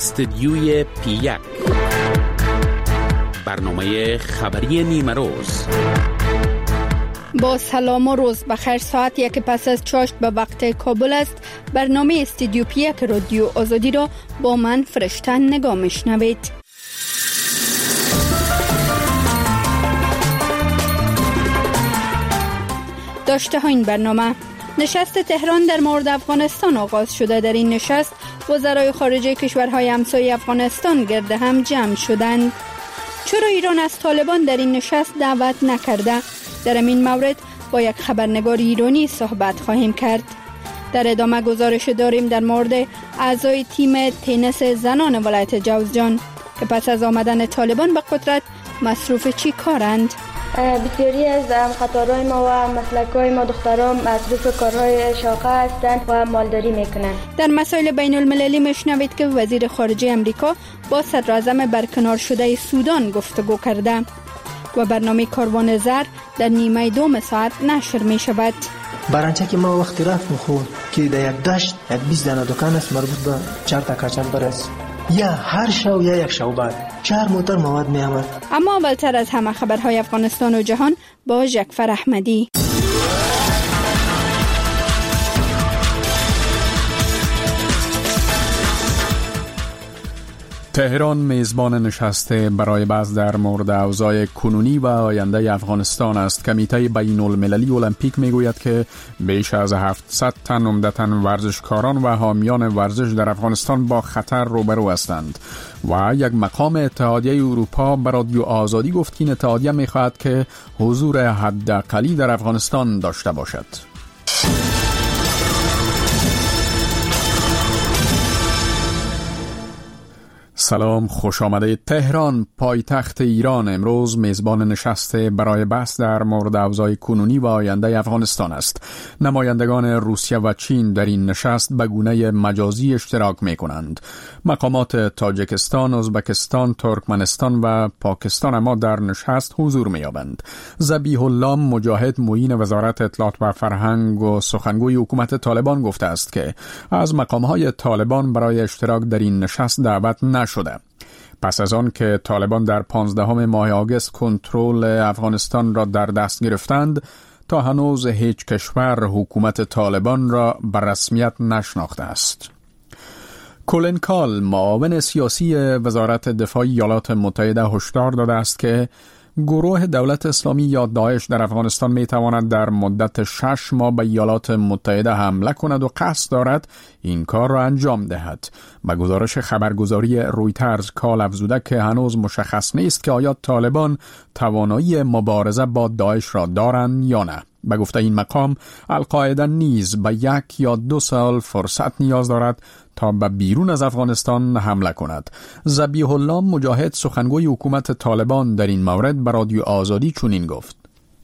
استدیوی پی1 برنامه خبری نیمه روز. با سلام و روز بخیر. ساعت یک پس از چاشت به وقت کابل است. برنامه استدیو پی1 رادیو آزادی را با من فرشته نگاه میشنوید. داشته ها این برنامه: نشست تهران در مورد افغانستان آغاز شده. در این نشست وزرای خارجه کشورهای همسایه افغانستان گرد هم جمع شدند. چرا ایران از طالبان در این نشست دعوت نکرده؟ در این مورد با یک خبرنگار ایرانی صحبت خواهیم کرد. در ادامه گزارش داریم در مورد اعضای تیم تنیس زنان ولایت جوزجان که پس از آمدن طالبان به قدرت مصروف چی کارند. بسیاری از خطرهای ما و مسلکهای ما دختران مصروف کارهای شاقه هستند و مالداری میکنند. در مسائل بین المللی میشنوید که وزیر خارجه امریکا با صدراعظم برکنار شده سودان گفتگو کرده و برنامه کاروان زر در نیمه دوم ساعت نشر می شود. برانچه که ما وقتی رفتم خود که در یک دشت یک 20 دانه دکان است مربوط به 4 تا کچل برس، یا هر شو یا یک شو بعد 4 موتر مواد می آمد. اما اولتر از همه خبرهای افغانستان و جهان با جعفر احمدی. تهران میزبان نشسته برای بحث در مورد اوضاع کنونی و آینده افغانستان است. کمیته بین المللی المپیک میگوید که بیش از 700 تن عمدتاً ورزشکاران و حامیان ورزش در افغانستان با خطر روبرو هستند و یک مقام اتحادیه اروپا به رادیو آزادی گفت که این اتحادیه میخواهد که حضور حداقلی در افغانستان داشته باشد. سلام، خوش آمده. تهران پایتخت ایران امروز میزبان نشست برای بحث در مورد اوضاع کنونی و آینده افغانستان است. نمایندگان روسیه و چین در این نشست به گونه مجازی اشتراک می کنند. مقامات تاجیکستان، ازبکستان، ترکمنستان و پاکستان اما در نشست حضور می یابند. ذبیح الله مجاهد معین وزارت اطلاعات و فرهنگ و سخنگوی حکومت طالبان گفته است که از مقامهای طالبان برای اشتراک در این نشست دعوت نشده. پس از آن که طالبان در 15 ماه آگوست کنترل افغانستان را در دست گرفتند، تا هنوز هیچ کشور حکومت طالبان را به رسمیت نشناخته است. کولین کال معاون سیاسی وزارت دفاع ایالات متحده هشدار داده است که گروه دولت اسلامی یا داعش در افغانستان می تواند در مدت 6 ماه به ایالات متحده حمله کند و قصد دارد این کار را انجام دهد. به گزارش خبرگزاری رویترز کال افزوده که هنوز مشخص نیست که آیا طالبان توانایی مبارزه با داعش را دارند یا نه. به گفته این مقام، القاعده نیز به 1 یا 2 سال فرصت نیاز دارد تا به بیرون از افغانستان حمله کند. ذبیح الله مجاهد سخنگوی حکومت طالبان در این مورد به رادیو آزادی چنین گفت: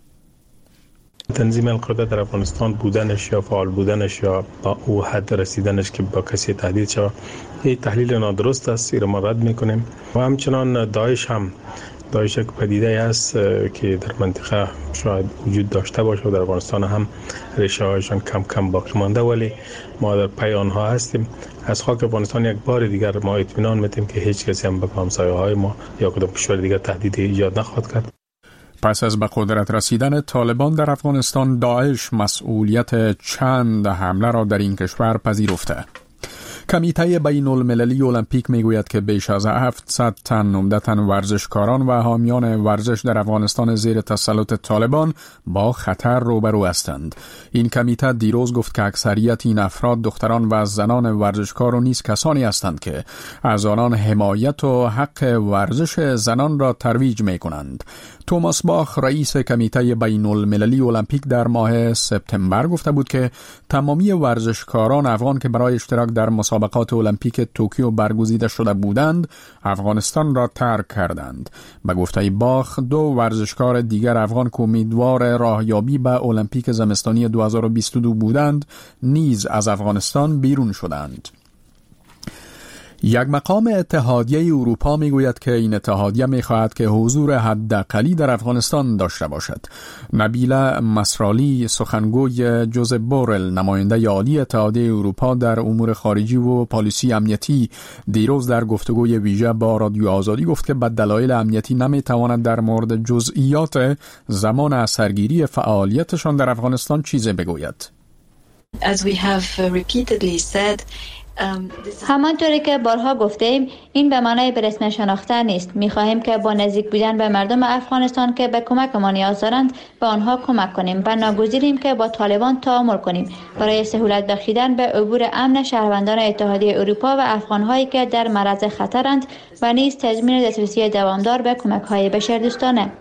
تنظیم القاعده در افغانستان بودنش یا فعال بودنش یا با او حد رسیدنش که با کسی تهدید شود این تحلیل نادرست است، این را ما رد میکنیم. و همچنان داعش یک پدیده است که در منطقه شاید وجود داشته باشه و در افغانستان هم ریشه هایشان کم کم باقی مانده، ولی ما در پی آنها هستیم. از خاک افغانستان یک بار دیگر ما اطمینان میدیم که هیچ کسی هم به همسایه های ما یا کدام کشور دیگر تهدید ایجاد نخواهد کرد. پس از به قدرت رسیدن طالبان در افغانستان، داعش مسئولیت چند حمله را در این کشور پذیرفته. کمیته بین المللی المپیک میگوید که بیش از 700 تن عمدتاً ورزشکاران و حامیان ورزش در افغانستان زیر تسلط طالبان با خطر روبرو هستند. این کمیته دیروز گفت که اکثریت این افراد دختران و زنان ورزشکار و نیز کسانی هستند که از آنان حمایت و حق ورزش زنان را ترویج می کنند. توماس باخ رئیس کمیته بین المللی المپیک در ماه سپتامبر گفته بود که تمامی ورزشکاران افغان که برای اشتراک در مسابقات المپیک توکیو برگزیده شده بودند افغانستان را ترک کردند. به گفته باخ 2 ورزشکار دیگر افغان که امیدوار راهیابی به المپیک زمستانی 2022 بودند نیز از افغانستان بیرون شدند. یک مقام اتحادیه اروپا میگوید که این اتحادیه میخواهد که حضور حداقلی در افغانستان داشته باشد. نبیله مسرالی، سخنگوی جوزپ بورل، نماینده عالی اتحادیه اروپا در امور خارجی و پالیسی امنیتی، دیروز در گفتگوی ویژه با رادیو آزادی گفت که به دلایل امنیتی نمیتواند در مورد جزئیات زمان از سرگیری فعالیتشان در افغانستان چیزی بگوید. As we have repeatedly said, همانطوری که بارها گفتیم، این به معنای به رسم شناختن نیست. می‌خواهیم که با نزدیک بودن به مردم افغانستان که به کمک ما نیاز دارند به آنها کمک کنیم و ناگزیریم که با طالبان تعامل کنیم برای سهولت بخشیدن به عبور امن شهروندان اتحادیه اروپا و افغان‌هایی که در معرض خطرند و نیز تضمین دسترسی دوامدار به کمک‌های بشردوستانه.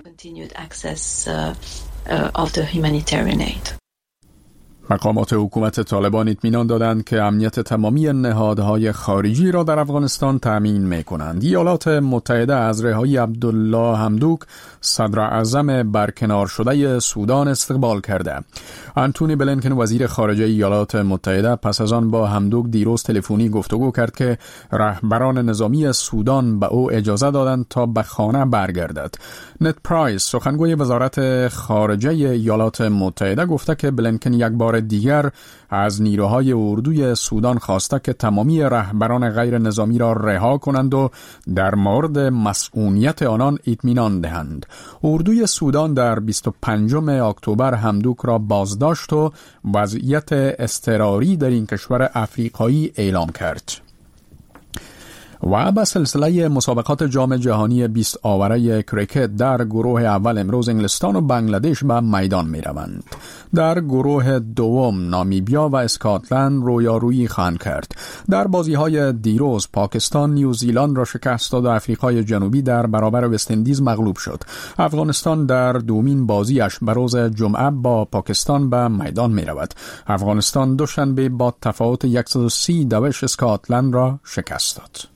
مقامات حکومت طالبان اطمینان دادند که امنیت تمامی نهادهای خارجی را در افغانستان تأمین می‌کنند. ایالات متحده از رهایی عبدالله حمدوک، صدر اعظم برکنار شده سودان، استقبال کرده. آنتونی بلینکن، وزیر خارجه ایالات متحده، پس از آن با حمدوک دیروز تلفنی گفتگو کرد که رهبران نظامی سودان به او اجازه دادند تا به خانه برگردد. نت پرایس، سخنگوی وزارت خارجه ایالات متحده، گفته که بلینکن یک بار دیگر از نیروهای اردوی سودان خواسته که تمامی رهبران غیر نظامی را رها کنند و در مورد مسئولیت آنان اطمینان دهند. اردوی سودان در 25 اکتبر حمدوک را بازداشت و وضعیت اضطراری در این کشور افریقایی اعلام کرد. و به سلسله مسابقات جام جهانی 20 آوره کریکت در گروه اول امروز انگلستان و بنگلادش به میدان می روند. در گروه دوم نامیبیا و اسکاتلند رویارویی خواهند کرد. در بازی های دیروز پاکستان نیوزیلند را شکست داد و آفریقای جنوبی در برابر وست اندیز مغلوب شد. افغانستان در دومین بازیش به روز جمعه با پاکستان به میدان می رود. افغانستان دوشنبه با تفاوت 130 دوش اسکاتلند را شکست داد.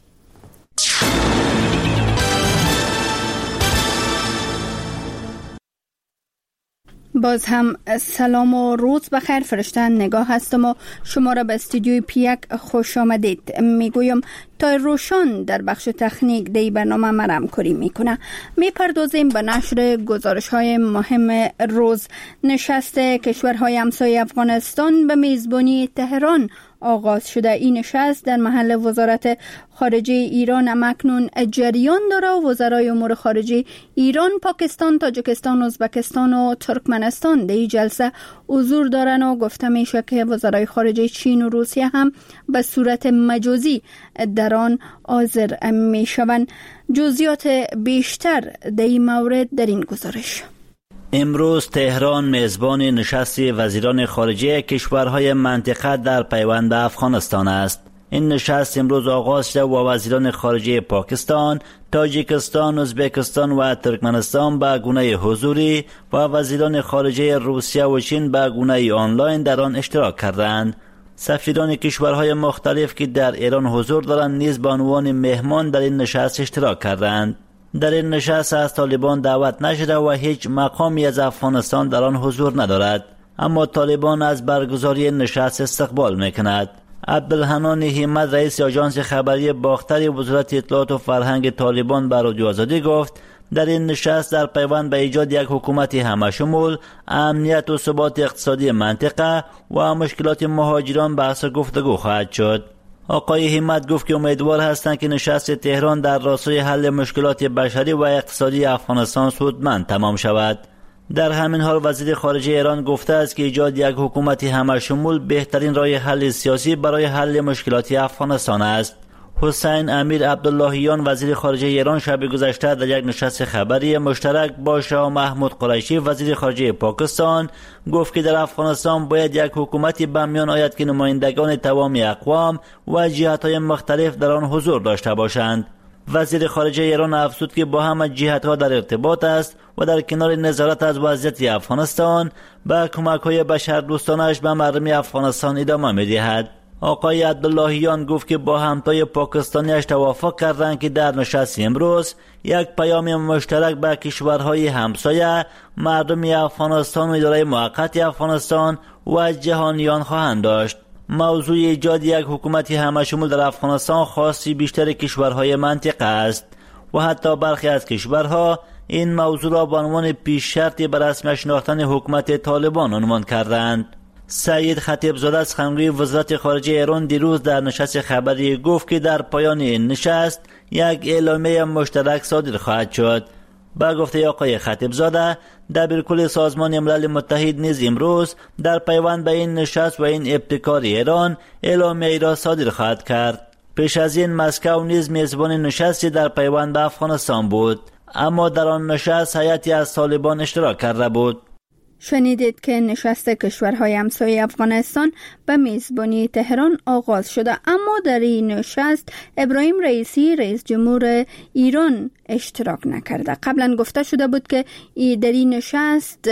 باز هم سلام و روز بخیر فرشتن نگاه هستم و شما را به استودیوی پیک خوش آمدید میگویم. تا روشان در بخش تکنیک دی برنامه مرم کاری میکنه. میپردازیم به نشر گزارش های مهم روز. نشست کشورهای همسایه افغانستان به میزبانی تهران آغاز شده. این نشست در محل وزارت خارجه ایران اکنون جریان داره و وزرای امور خارجه ایران، پاکستان، تاجیکستان، ازبکستان و ترکمنستان در این جلسه حضور دارن و گفته میشه که وزرای خارجه چین و روسیه هم به صورت مجازی در آن حاضر میشوند. جزئیات بیشتر در این مورد در این گزارش. امروز تهران میزبان نشست وزیران خارجه کشورهای منطقه در پیوند به افغانستان است. این نشست امروز آغاز شده و وزیران خارجه پاکستان، تاجیکستان، ازبکستان و ترکمنستان به گونه حضوری و وزیران خارجه روسیه و چین به گونه آنلاین در آن اشتراک کردند. سفیران کشورهای مختلف که در ایران حضور دارند نیز به عنوان مهمان در این نشست اشتراک کردند. در این نشست از طالبان دعوت نشده و هیچ مقامی از افغانستان در آن حضور ندارد، اما طالبان از برگزاری نشست استقبال میکند. عبدالحنان همت، رئیس آژانس خبری باختر وزارت اطلاعات و فرهنگ طالبان، به رادیو آزادی گفت در این نشست در پیوند به ایجاد یک حکومت همشمول، امنیت و ثبات اقتصادی منطقه و مشکلات مهاجران بحث گفتگو خواهد شد. آقای همت گفت که امیدوار هستند که نشست تهران در راستای حل مشکلات بشری و اقتصادی افغانستان سودمند تمام شود. در همین حال وزیر خارجه ایران گفته است که ایجاد یک حکومت همشمول بهترین راه حل سیاسی برای حل مشکلات افغانستان است. حسین امیر عبداللهیان، وزیر خارجه ایران، شب گذشته در یک نشست خبری مشترک با شاه محمود قریشی، وزیر خارجه پاکستان، گفت که در افغانستان باید یک حکومتی به میان آید که نمایندگان تمام اقوام و جهت‌های مختلف در آن حضور داشته باشند. وزیر خارجه ایران افزود که با همه جهت‌ها در ارتباط است و در کنار نظارت از وضعیت افغانستان به کمک‌های بشردوستانش به مردم افغانستان ادامه می‌دهد. آقای عبداللهیان گفت که با همتای پاکستانیش توافق کردند که در نشست امروز یک پیام مشترک به کشورهای همسایه، مردم افغانستان و اداره موقت افغانستان و جهانیان خواهند داشت. موضوع ایجاد یک حکومت همشمول در افغانستان خاصی بیشتر کشورهای منطقه است و حتی برخی از کشورها این موضوع را به عنوان پیش شرطی بر رسمی شناختن حکومت طالبان عنوان کردند. سعید خطیبزاده سخنگوی وزارت خارجه ایران دیروز در نشست خبری گفت که در پایان این نشست یک اعلامیه مشترک صادر خواهد شد. با گفته آقای خطیبزاده، دبیرکل سازمان ملل متحد نیز امروز در پیوند به این نشست و این ابتکار ایران اعلامیه را صادر خواهد کرد. پیش از این مسکو نیز میزبان نشستی در پیوند به افغانستان بود، اما در آن نشست هیئتی از طالبان اشتراک کرده بود. شنیدید که نشست کشورهای همسایه افغانستان به میزبانی تهران آغاز شده، اما در این نشست ابراهیم رئیسی رئیس جمهور ایران اشتراک نکرده. قبلا گفته شده بود که در این نشست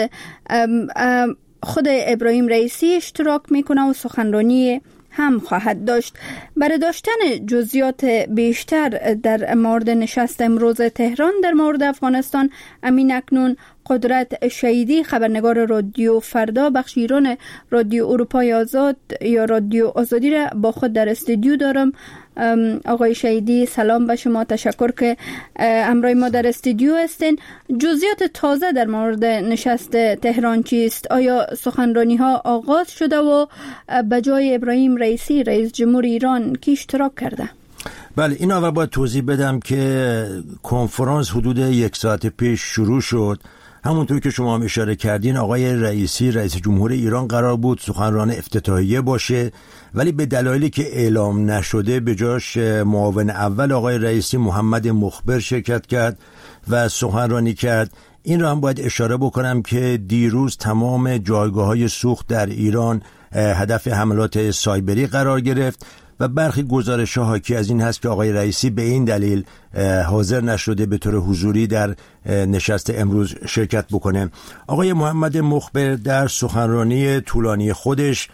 خود ابراهیم رئیسی اشتراک میکنه و سخنرانی هم خواهد داشت. برای داشتن جزئیات بیشتر در مورد نشست امروز تهران در مورد افغانستان، امین اکنون قدرت شهیدی خبرنگار رادیو فردا بخش ایران رادیو اروپای آزاد یا رادیو آزادی را با خود در استودیو دارم. آقای شهیدی سلام به شما، تشکر که همراه ما در استودیو هستین. جزئیات تازه در مورد نشست تهران چیست؟ آیا سخنرانی ها آغاز شده و به جای ابراهیم رئیسی رئیس جمهور ایران کی اشتراک کرده؟ بله، این اول باید توضیح بدم که کنفرانس حدود 1 ساعت پیش شروع شد. همونطور که شما هم اشاره کردین، آقای رئیسی رئیس جمهور ایران قرار بود سخنران افتتاحیه باشه، ولی به دلایلی که اعلام نشده به جاش معاون اول آقای رئیسی محمد مخبر شرکت کرد و سخنرانی کرد. این را هم باید اشاره بکنم که دیروز تمام جایگاه‌های سوخت در ایران هدف حملات سایبری قرار گرفت و برخی گزارش‌ها حاکی از این هست که آقای رئیسی به این دلیل حاضر نشده به طور حضوری در نشست امروز شرکت بکنه. آقای محمد مخبر در سخنرانی طولانی خودش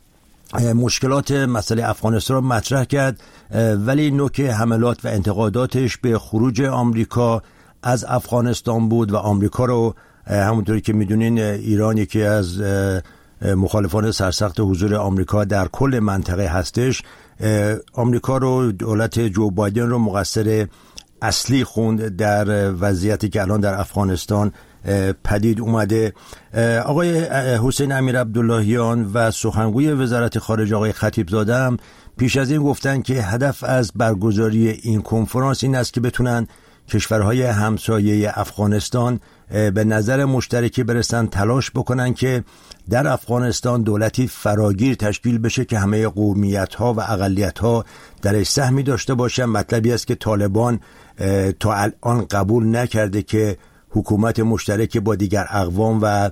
مشکلات مسئله افغانستان را مطرح کرد، ولی نوک حملات و انتقاداتش به خروج آمریکا از افغانستان بود و آمریکا رو همونطوری که میدونین ایران یکی از مخالفان سرسخت حضور آمریکا در کل منطقه هستش. آمریکا رو، دولت جو بایدن رو مقصر اصلی خوند در وضعیتی که الان در افغانستان پدید اومده. آقای حسین امیر عبداللهیان و سخنگوی وزارت خارجه آقای خطیبزاده هم پیش از این گفتن که هدف از برگزاری این کنفرانس این است که بتونن کشورهای همسایه افغانستان به نظر مشترکی برسن، تلاش بکنن که در افغانستان دولتی فراگیر تشکیل بشه که همه قومیت‌ها و اقلیت‌ها درش سهمی داشته باشن. مطلبی است که طالبان تا الان قبول نکرده که حکومت مشترک با دیگر اقوام و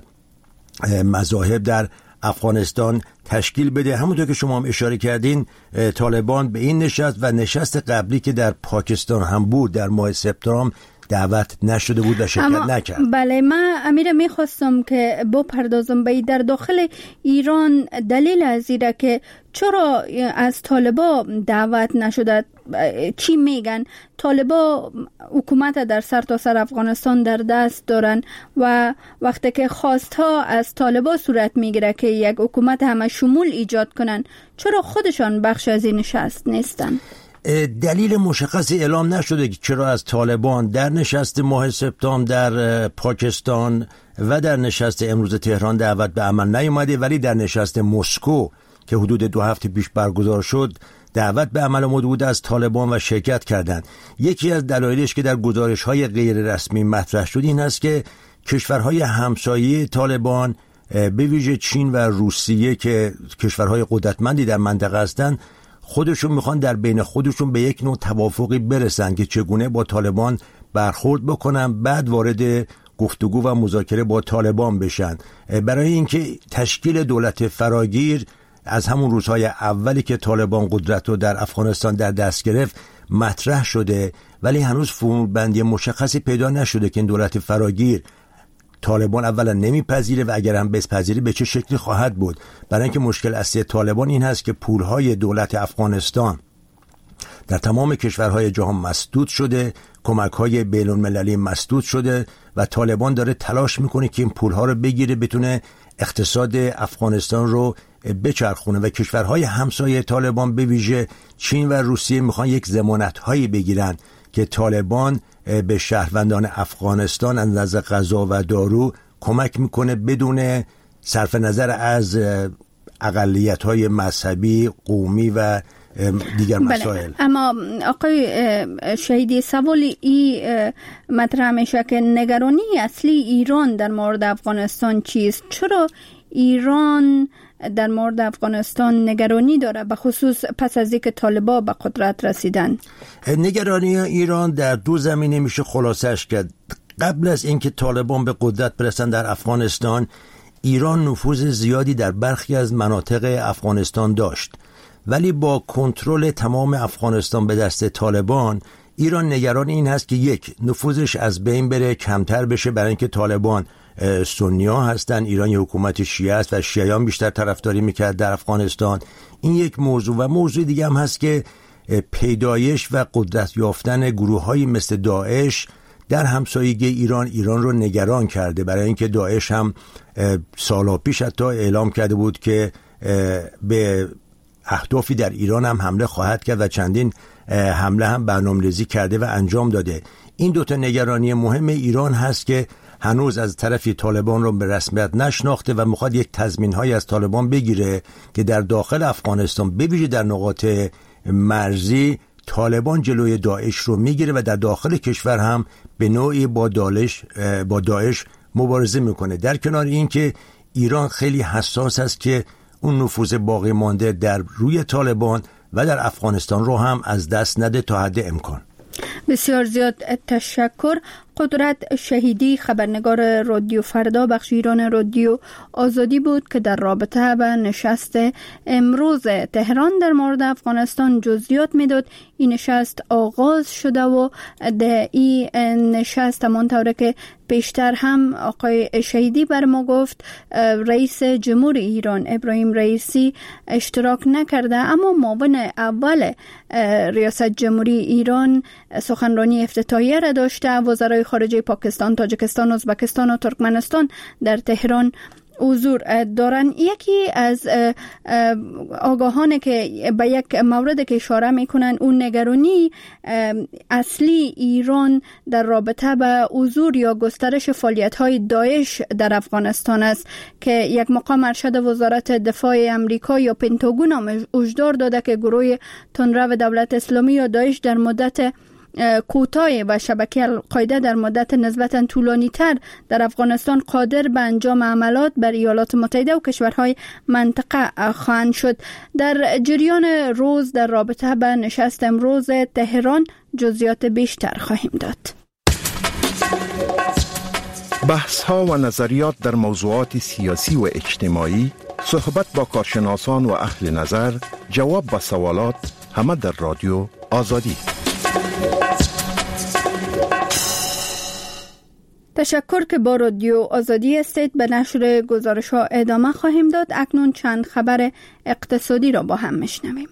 مذاهب در افغانستان تشکیل بده. همونطور که شما هم اشاره کردین، طالبان به این نشست و نشست قبلی که در پاکستان هم بود در ماه سپتامبر دعوت نشده بود و شرکت نکرد. بله، من امیر میخواستم که بپردازم به در داخل ایران دلیل از اینه که چرا از طالبا دعوت نشده. چی میگن؟ طالبا حکومت در سر تا سر افغانستان در دست دارن و وقتی که خواستها از طالبا صورت میگیره که یک حکومت همه شمول ایجاد کنن، چرا خودشان بخش از این نشست نیستن؟ دلیل مشخصی اعلام نشده که چرا از طالبان در نشست ماه سپتامبر در پاکستان و در نشست امروز تهران دعوت به عمل نیامده، ولی در نشست مسکو که حدود 2 هفته پیش برگزار شد دعوت به عمل آمده بود از طالبان و شرکت کردند. یکی از دلایلش که در گزارش‌های غیر رسمی مطرح شد این است که کشورهای همسایه طالبان به ویژه چین و روسیه که کشورهای قدرتمندی در منطقه هستند، خودشون میخوان در بین خودشون به یک نوع توافقی برسن که چگونه با طالبان برخورد بکنن، بعد وارد گفتگو و مذاکره با طالبان بشن. برای اینکه تشکیل دولت فراگیر از همون روزهای اولی که طالبان قدرت رو در افغانستان در دست گرفت مطرح شده، ولی هنوز فرمولبندی مشخصی پیدا نشده که این دولت فراگیر طالبان اولا نمیپذیره و اگر هم بپذیره به چه شکلی خواهد بود. برای اینکه مشکل اصلی طالبان این هست که پولهای دولت افغانستان در تمام کشورهای جهان مسدود شده، کمک‌های بین‌المللی مسدود شده و طالبان داره تلاش میکنه که این پولها رو بگیره، بتونه اقتصاد افغانستان رو بچرخونه و کشورهای همسایه طالبان به ویژه چین و روسیه میخوان یک ضمانت‌هایی بگیرن که طالبان به شهروندان افغانستان از نظر غذا و دارو کمک میکنه بدون صرف نظر از اقلیت‌های مذهبی، قومی و دیگر مسائل. اما آقای شهیدی، سوال این مطرح میشه که نگرانی اصلی ایران در مورد افغانستان چیست؟ چرا ایران در مورد افغانستان نگرانی داره، به خصوص پس از اینکه طالبان به قدرت رسیدن؟ نگرانی ایران در دو زمینه میشه خلاصش کرد. قبل از اینکه طالبان به قدرت برسن در افغانستان، ایران نفوذ زیادی در برخی از مناطق افغانستان داشت، ولی با کنترل تمام افغانستان به دست طالبان، ایران نگران این هست که یک، نفوذش از بین بره، کمتر بشه، برای اینکه طالبان سنی‌ها هستن، ایران یه حکومت شیعه است و شیعیان بیشتر طرفداری میکرد در افغانستان. این یک موضوع. و موضوع دیگه هم هست که پیدایش و قدرت یافتن گروه‌هایی مثل داعش در همسایگی ایران رو نگران کرده، برای اینکه داعش هم سالها پیش حتی اعلام کرده بود که به اهدافی در ایران هم حمله خواهد کرد و چندین حمله هم برنامه‌ریزی کرده و انجام داده. این دوتا نگرانی مهم ایران هست که هنوز از طرفی طالبان رو به رسمیت نشناخته و میخواد یک تضمین‌هایی از طالبان بگیره که در داخل افغانستان، به ویژه در نقاط مرزی، طالبان جلوی داعش رو میگیره و در داخل کشور هم به نوعی با داعش مبارزه میکنه. در کنار این که ایران خیلی حساس است که اون نفوذ باقی مانده در روی طالبان و در افغانستان رو هم از دست نده تا حد امکان. بسیار زیاد تشکر. قدرت شهیدی، خبرنگار رادیو فردا بخش ایران رادیو آزادی بود که در رابطه با نشست امروز تهران در مورد افغانستان جزئیات میداد. این نشست آغاز شده و در این نشست همانطور که پیشتر هم آقای شهیدی بر ما گفت، رئیس جمهور ایران ابراهیم رئیسی اشتراک نکرده، اما معاون اول ریاست جمهوری ایران سخنرانی افتتاحیه را داشته. وزرای خارجه پاکستان، تاجیکستان، ازبکستان و ترکمنستان در تهران حضور دارن. یکی از آگاهانه که به یک مورد که اشاره میکنن، اون نگرانی اصلی ایران در رابطه به حضور یا گسترش فعالیت‌های داعش در افغانستان است که یک مقام ارشد وزارت دفاع امریکا یا پنتاگون هم هشدار داده که گروه تندرو دولت اسلامی یا داعش در مدت کوتاه و شبکه القاعده در مدت نسبتاً طولانی تر در افغانستان قادر به انجام عملات بر ایالات متحده و کشورهای منطقه خواهند شد. در جریان روز در رابطه با نشست امروز تهران جزئیات بیشتر خواهیم داد. بحث ها و نظریات در موضوعات سیاسی و اجتماعی، صحبت با کارشناسان و اهل نظر، جواب به سوالات، همه در رادیو آزادی. تشکر که با رادیو آزادی استید. به نشر گزارش ها ادامه خواهیم داد. اکنون چند خبر اقتصادی را با هم میشنویم.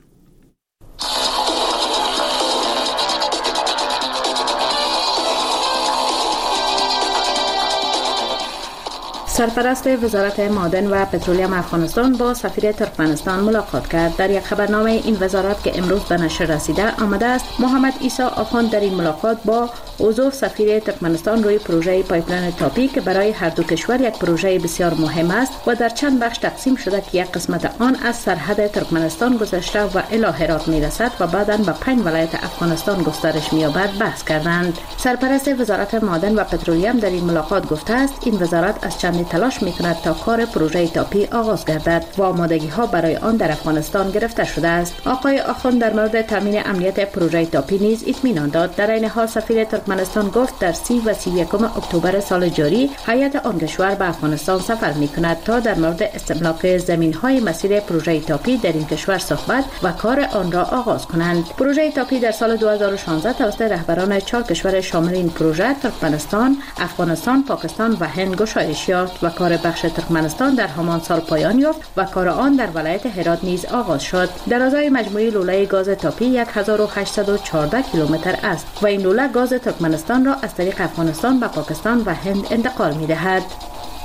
سرپرست وزارت معدن و پترولیم افغانستان با سفیر ترکمنستان ملاقات کرد. در یک خبرنامه این وزارت که امروز به نشر رسیده آمده است، محمد عیسی آخوند در این ملاقات با عضو سفیر ترکمنستان روی پروژه پایپلاین تاپی که برای هر دو کشور یک پروژه بسیار مهم است و در چند بخش تقسیم شده که یک قسمت آن از سرحد ترکمنستان گذشته و الی هرات میرسد و بعداً به 5 ولایت افغانستان گسترش می‌یابد بحث کردند. سرپرست وزارت معدن و پترولیم در این ملاقات گفته است این وزارت از چند تلاش می‌کند تا کار پروژه تاپی آغاز گردد و آمادگی‌ها برای آن در افغانستان گرفته شده است. آقای آخوند در مورد تامین امنیت پروژه تاپی نیز اطمینان داد. در این حال سفیر ترکمنستان گفت در 30 و 31 اکتبر سال جاری هیئت آن کشور به افغانستان سفر می‌کند تا در مورد استملاک زمین‌های مسیر پروژه تاپی در این کشور صحبت و کار آن را آغاز کنند. پروژه تاپی در سال 2016 توسط رهبران 4 کشور شامل این پروژه ترکمنستان، افغانستان، پاکستان و هند گشایش یافت و کار بخش ترکمنستان در همان سال پایان یافت و کار آن در ولایت هرات نیز آغاز شد. درازای مجموعی لوله گاز تاپی 1814 کیلومتر است و این لوله گاز ترکمنستان را از طریق افغانستان به پاکستان و هند انتقال می‌دهد.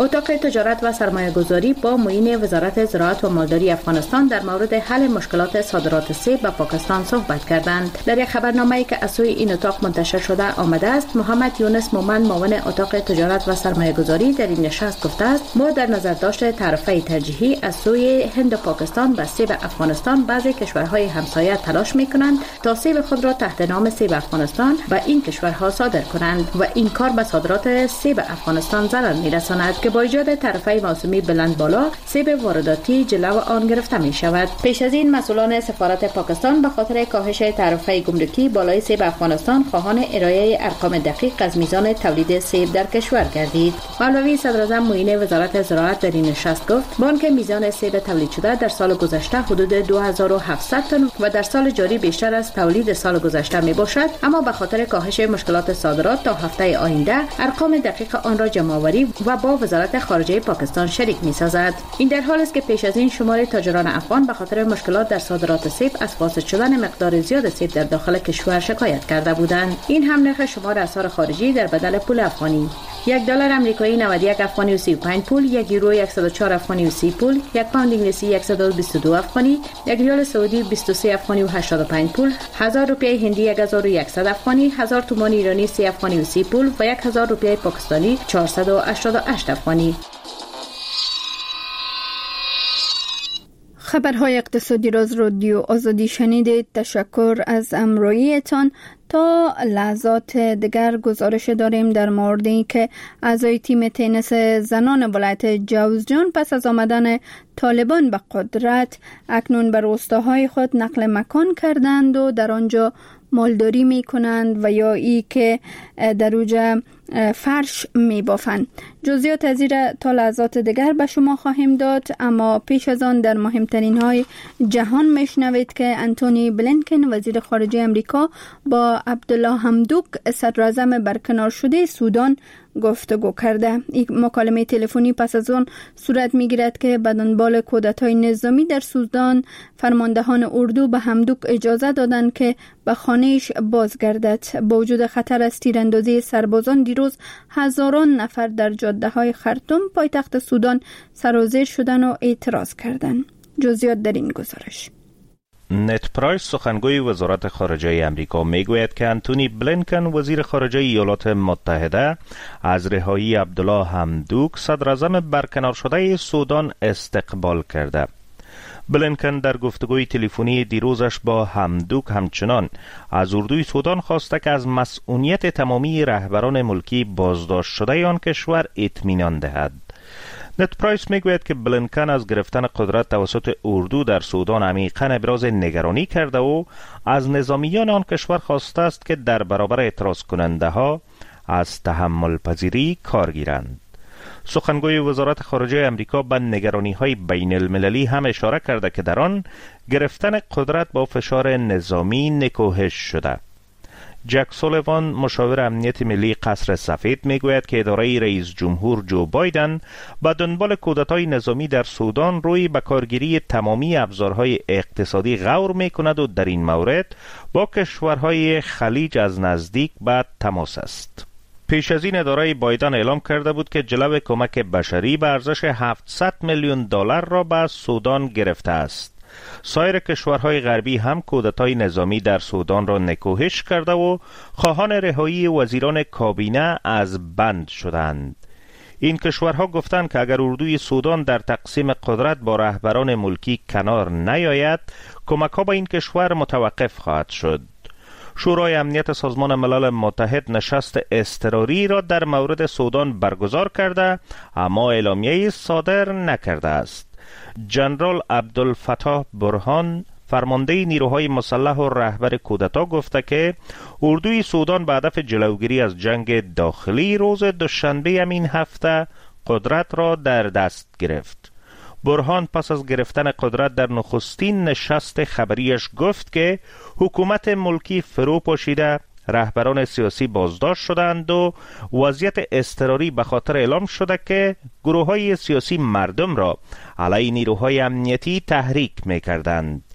اتاق تجارت و سرمایه گذاری با معین وزارت زراعت و مالداری افغانستان در مورد حل مشکلات صادرات سیب به پاکستان صحبت کردند. در یک خبرنامه‌ای که از سوی این اتاق منتشر شده آمده است، محمد یونس مومن معاون اتاق تجارت و سرمایه گذاری در این نشست گفته است ما در نظر داشته تعرفه ترجیحی از سوی هند و پاکستان به سیب افغانستان بعضی کشورهای همسایه تلاش می‌کنند تا سیب خود را تحت نام سیب افغانستان به این کشورها صادر کنند و این کار به صادرات سیب افغانستان ضرر می‌رساند که با ایجاد تعرفه موسمی بلند بالا سیب وارداتی جلو آن گرفته می‌شود. پیش از این مسئولان سفارت پاکستان به خاطر کاهش تعرفه گمرکی بالای سیب افغانستان خواهان ارائه ارقام دقیق از میزان تولید سیب در کشور گردید. مولوی صدراعظم معین وزارت زراعت در این نشست گفت بانک میزان سیب تولید شده در سال گذشته حدود 2700 تن و در سال جاری بیشتر از تولید سال گذشته می باشد، اما به خاطر کاهش مشکلات صادرات تا هفته آینده ارقام دقیق آن را جمع آوری و با وزارت خارجه پاکستان شریک می سازد. این در حالی است که پیش از این شمار تاجران افغان به خاطر مشکلات در صادرات سیب از فاسد شدن مقدار زیاد سیب در داخل کشور شکایت کرده بودند. این هم نرخ شمار اسعار خارجی در بدل پول افغانی: $1 آمریکایی 91 افغانی و 35 پول، 1 یورو 104 افغانی و 30 پول، 1 پوند انگلیسی 122 افغانی، 1 ریال سعودی 23 افغانی و 85 پول، 1000 روپیه هندی 1100 افغانی، 1000 تومان ایرانی 30 افغانی و 30 پول و 1000 روپیه پاکستانی 488 افغانی. خبرهای اقتصادی را از رادیو آزادی شنیدید. تشکر از همراهیتان. تا لحظات دیگر گزارش داریم در مورد اینکه اعضای تیم تنیس زنان ولایت جوزجان پس از آمدن طالبان به قدرت اکنون به روستاهای خود نقل مکان کردند و در آنجا مالداری می کنند و یا ای که در اوجه فرش می بافند. جزئیات از این تا لحظات دیگر به شما خواهیم داد، اما پیش از آن در مهمترین های جهان میشنوید که انتونی بلینکن وزیر خارجه امریکا با عبدالله حمدوک صدراعظم برکنار شده سودان گفتگو کرده. این مکالمه تلفنی پس از آن صورت میگیرد که به دنبال کودتای نظامی در سودان فرماندهان اردو به حمدوک اجازه دادند که به خانهش بازگردد. با وجود خطر از تیراندازی سربازان دیروز هزاران نفر در جاده های خرطوم پایتخت سودان سرازیر شدن و اعتراض کردند. جزئیات در این گزارش. نت پرایس سخنگوی وزارت خارجه امریکا میگوید که انتونی بلینکن وزیر خارجه ایالات متحده از رهایی عبدالله حمدوک صدراعظم برکنار شده سودان استقبال کرده. بلینکن در گفتگوی تلفنی دیروزش با حمدوک همچنان از اردوی سودان خواسته که از مسئولیت تمامی رهبران ملکی بازداشت شده آن کشور اطمینان دهد. نت پرایس میگوید که بلینکن از گرفتن قدرت توسط اردو در سودان عمیقاً ابراز نگرانی کرده و از نظامیان آن کشور خواسته است که در برابر اعتراض کننده ها از تحمل پذیری کار گیرند. سخنگوی وزارت خارجه امریکا به نگرانی های بین المللی هم اشاره کرده که در آن گرفتن قدرت با فشار نظامی نکوهش شده. جک سولیوان مشاور امنیت ملی قصر سفید میگوید که اداره رئیس جمهور جو بایدن به دنبال کودتای نظامی در سودان روی به کارگیری تمامی ابزارهای اقتصادی غور میکند و در این مورد با کشورهای خلیج از نزدیک به تماس است. پیش از این اداره بایدن اعلام کرده بود که جلو کمک بشری به ارزش $700 میلیون را به سودان گرفته است. سایر کشورهای غربی هم کودتای نظامی در سودان را نکوهش کرده و خواهان رهایی وزیران کابینه از بند شدند. این کشورها گفتند که اگر اردوی سودان در تقسیم قدرت با رهبران ملکی کنار نیاید، کمک‌ها به این کشور متوقف خواهد شد. شورای امنیت سازمان ملل متحد نشست اضطراری را در مورد سودان برگزار کرده اما اعلامیه‌ای صادر نکرده است. جنرال عبدالفتاح برهان فرمانده نیروهای مسلح و رهبر کودتا گفته که اردوی سودان به هدف جلوگیری از جنگ داخلی روز دوشنبه این هفته قدرت را در دست گرفت. برهان پس از گرفتن قدرت در نخستین نشست خبریش گفت که حکومت ملکی فرو پاشیده، رهبران سیاسی بازداشت شدند و وضعیت اضطراری به خاطر اعلام شده که گروه‌های سیاسی مردم را علیه نیروهای امنیتی تحریک می‌کردند.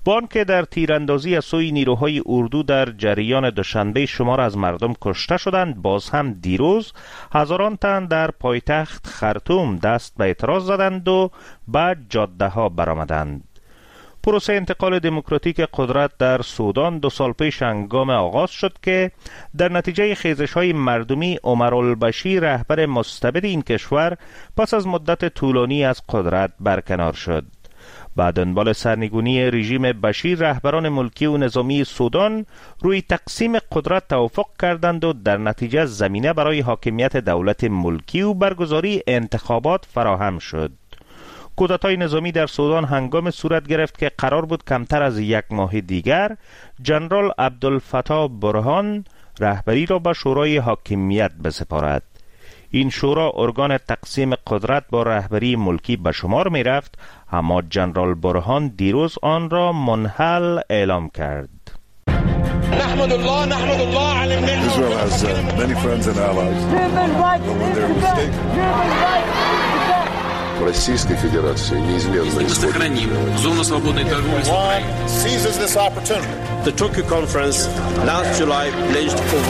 با آنکه در تیراندازی از سوی نیروهای اردو در جریان دوشنبه شمار از مردم کشته شدند، باز هم دیروز هزاران تن در پایتخت خرطوم دست به اعتراض زدند و به جاده ها برآمدند. پروسه انتقال دموکراتیک قدرت در سودان 2 سال پیش هنگام آغاز شد که در نتیجه خیزش‌های مردمی عمرالبشیر رهبر مستبد این کشور پس از مدت طولانی از قدرت برکنار شد. بعد دنبال سرنگونی رژیم بشیر، رهبران ملکی و نظامی سودان روی تقسیم قدرت توافق کردند و در نتیجه زمینه برای حاکمیت دولت ملکی و برگزاری انتخابات فراهم شد. کودتای نظامی در سودان هنگام صورت گرفت که قرار بود کمتر از 1 ماه دیگر جنرال عبدالفتاح برهان رهبری را به شورای حاکمیت بسپارد. این شورا ارگان تقسیم قدرت با رهبری ملکی به شمار می رفت، اما جنرال برهان دیروز آن را منحل اعلام کرد. نحمد الله على النعمة. Israel has many friends and allies. When they're mistaken. Российской Федерации неизменно мы сохраним зону свободной торговли с Украиной. Seizes this opportunity. The Tokyo conference last July pledged over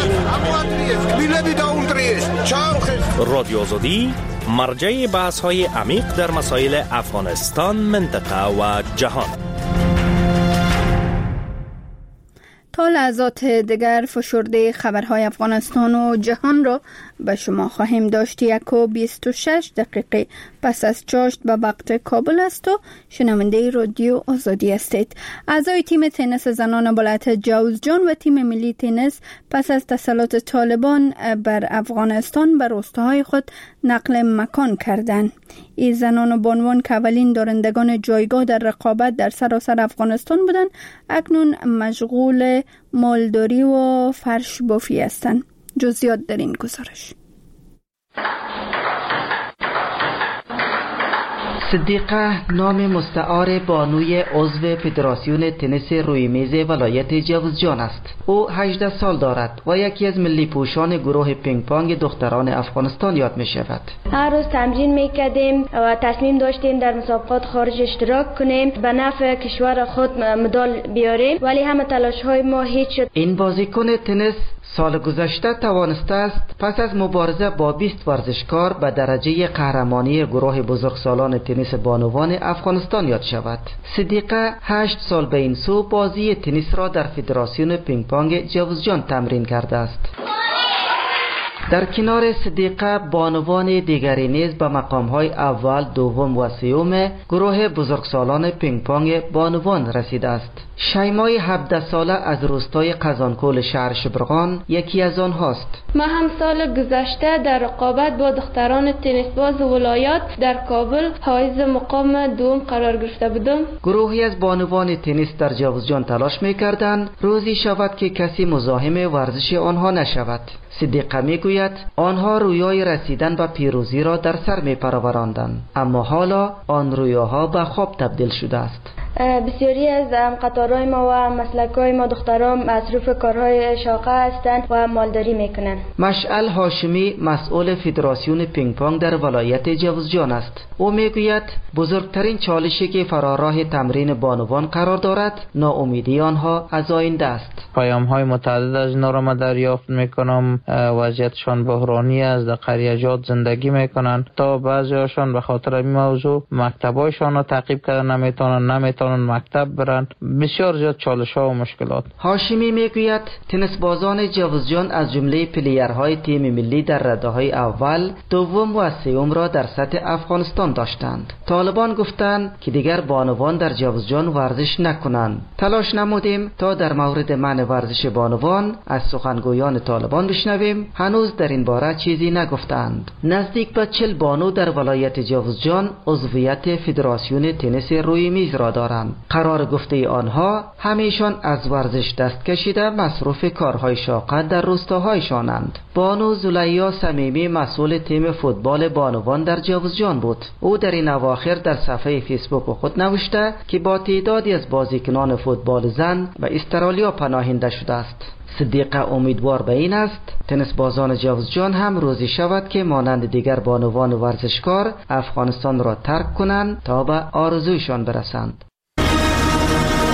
16. رادیو آزادی مرجع بحث‌های عمیق در مسائل افغانستان، منطقه و جهان. تا لحظات دیگر فشرده خبرهای افغانستان و جهان را به شما خواهیم داشت. 1:26 پس از چاشت به وقت کابل است و شنونده رادیو آزادی هستید. اعضای تیم تنیس زنان بلایت جوزجان و تیم ملی تنیس پس از تسلط طالبان بر افغانستان به روستاهای خود نقل مکان کردند. این زنان و بانوان که اولین دارندگان جایگاه در رقابت در سراسر افغانستان بودند، اکنون مشغول مالداری و فرش بافی هستند. جزئیات در این گزارش. صدیقه نام مستعار بانوی عضو فدراسیون تنیس روی میز ولایت جوزجان است. او 18 سال دارد و یکی از ملی پوشان گروه پینگ پونگ دختران افغانستان یاد می شود. هر روز تمرین می کردیم و تصمیم داشتیم در مسابقات خارج اشتراک کنیم، به نفع کشور خود مدال بیاریم، ولی همه تلاش های ما هیچ شد. این بازیکن تنیس سال گذشته توانسته است پس از مبارزه با 20 ورزشکار به درجه قهرمانی گروه بزرگسالان تنیس بانوان افغانستان یاد شود. صدیقه 8 سال به این سو بازی تنیس را در فدراسیون پینگ پونگ جوزجان تمرین کرده است. در کنار صدیقه بانوان دیگری نیز به مقام‌های اول، دوم و سوم گروه بزرگسالان پینگ پونگ بانوان رسیده است. شیمای 17 ساله از روستای قزانکول شهر شبرغان یکی از آنهاست. من هم سال گذشته در رقابت با دختران تنیس باز ولایت در کابل حائز مقام دوم قرار گرفته بودم. گروهی از بانوان تنیس در جوزجان تلاش می‌کردند روزی شود که کسی مزاحم ورزش آنها نشود. صدیقه میگوید آنها رویای رسیدن به پیروزی را در سر می‌پروراندند، اما حالا آن رویاها به خواب تبدیل شده است. بسیاری از قطارهای ما و مسلکهای ما دختران مصروف کارهای شاقه هستند و مالداری میکنند. مشعل هاشمی مسئول فدراسیون پینگ پونگ در ولایت جوزجان است. او میگوید بزرگترین چالشی که فراراه تمرین بانوان قرار دارد ناامیدی آنها از آینده است. پیام‌های متعدد از اینا را من دریافت میکنم. وضعیتشان بحرانی است، در قریه‌جات زندگی میکنند. تا بعضی‌هاشان به خاطر این موضوع مکتب‌هایشان را تعقیب کردن نمیتونن مکتب برن. بسیار زیاد چالش‌ها و مشکلات. هاشمی میگوید تنیس بازان جوزجان از جمله پلیرهای تیم ملی در رده‌های اول، دوم و سوم را در سطح افغانستان داشتند. طالبان گفتند که دیگر بانوان در جوزجان ورزش نکنند. تلاش نمودیم تا در مورد منع ورزش بانوان از سخنگویان طالبان بشنویم. هنوز در این باره چیزی نگفتند. نزدیک به 40 بانو در ولایت جوزجان عضویت فدراسیون تنیس روی میز را دارند. قرار گفته آنها همیشان از ورزش دست کشیده مصروف کارهای شاقه در روستاهایشانند. بانو زلیا صمیمی مسئول تیم فوتبال بانوان در جوزجان بود. او در این اواخر در صفحه فیسبوک خود نوشته که با تعدادی از بازیکنان فوتبال زن و استرالیا پناهنده شده است. صدیقه امیدوار به این است تنیس بازان جوزجان هم روزی شود که مانند دیگر بانوان ورزشکار افغانستان را ترک کنند تا به آرزویشان برسند.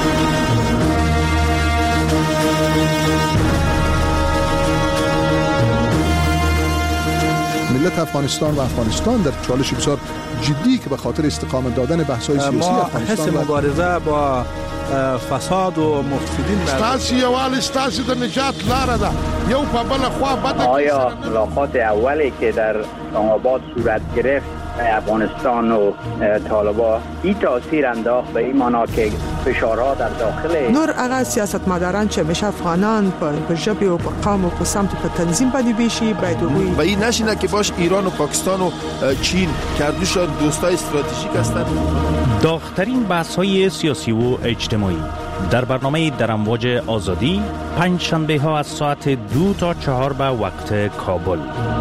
وضعیت افغانستان و افغانستان در چالش بسیار جدی که به خاطر استقامت دادن بحث‌های سیاسی افغانستان ما مبارزه با فساد و مفسدین ستاسو یوال ستاسو د نجات لاره ده یو په بل خوا بده. آیا ملاقات اولی که در اسلام آباد صورت گرفت افغانستان و طالبان این تاثیر انداخت به این معنا که فشارها در داخل نور هغه سیاستمداران چې مشه افغانان په ژبه او په قوم او په سمت په تنظیم باندې بشي باید وي و این نشینه که باش ایران و پاکستان و چین کردوش دوستای استراتژیک هستند. داغ‌ترین بحث‌های سیاسی و اجتماعی در برنامه در امواج آزادی پنج شنبه ها از ساعت 2 تا 4 به وقت کابل.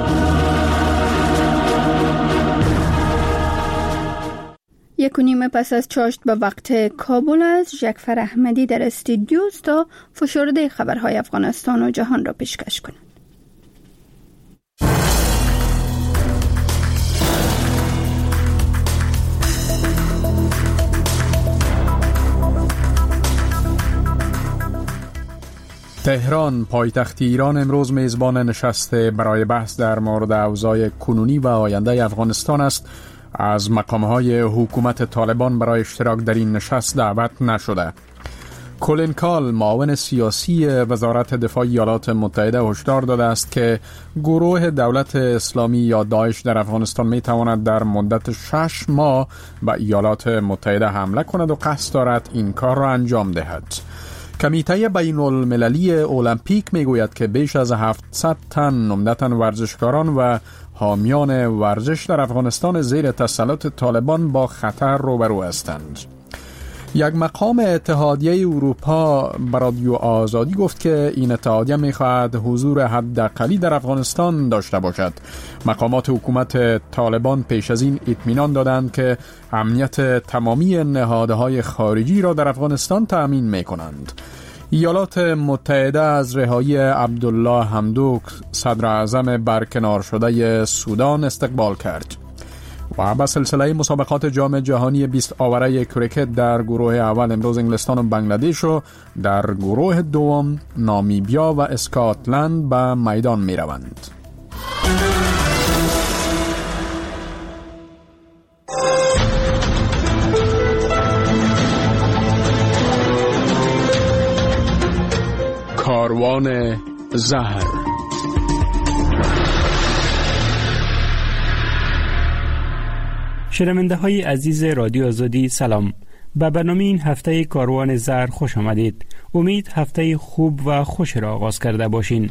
یک و نیم پس از چاشت به وقت کابل است. جعفر احمدی در استودیو است تا فشرده خبرهای افغانستان و جهان را پیشکش کند. تهران پایتخت ایران امروز میزبان نشست برای بحث در مورد اوضاع کنونی و آینده افغانستان است. از مقامهای حکومت طالبان برای اشتراک در این نشست دعوت نشده. کولین کال معاون سیاسی وزارت دفاع ایالات متحده هشدار داده است که گروه دولت اسلامی یا داعش در افغانستان می تواند در مدت 6 ماه به ایالات متحده حمله کند و قصد دارد این کار را انجام دهد. کمیته بین المللی المپیک می گوید که بیش از 700 تن عمدتاً ورزشکاران و حامیان ورزش در افغانستان زیر تسلط طالبان با خطر روبرو هستند. یک مقام اتحادیه اروپا به رادیو آزادی گفت که این اتحادیه می‌خواهد حضور حداقلی در افغانستان داشته باشد. مقامات حکومت طالبان پیش از این اطمینان دادند که امنیت تمامی نهادهای خارجی را در افغانستان تأمین می‌کنند. ایالات متحده از رهایی عبدالله حمدوک صدر اعظم برکنار شده سودان استقبال کرد. و به سلسله مسابقات جام جهانی 20 آوره کریکت در گروه اول امروز انگلستان و بنگلادش و در گروه دوم نامیبیا و اسکاتلند به میدان می روند. کاروان زهر. شنونده های عزیز رادیو آزادی سلام. به برنامه این هفته کاروان زهر خوش آمدید. امید هفته خوب و خوش را آغاز کرده باشین.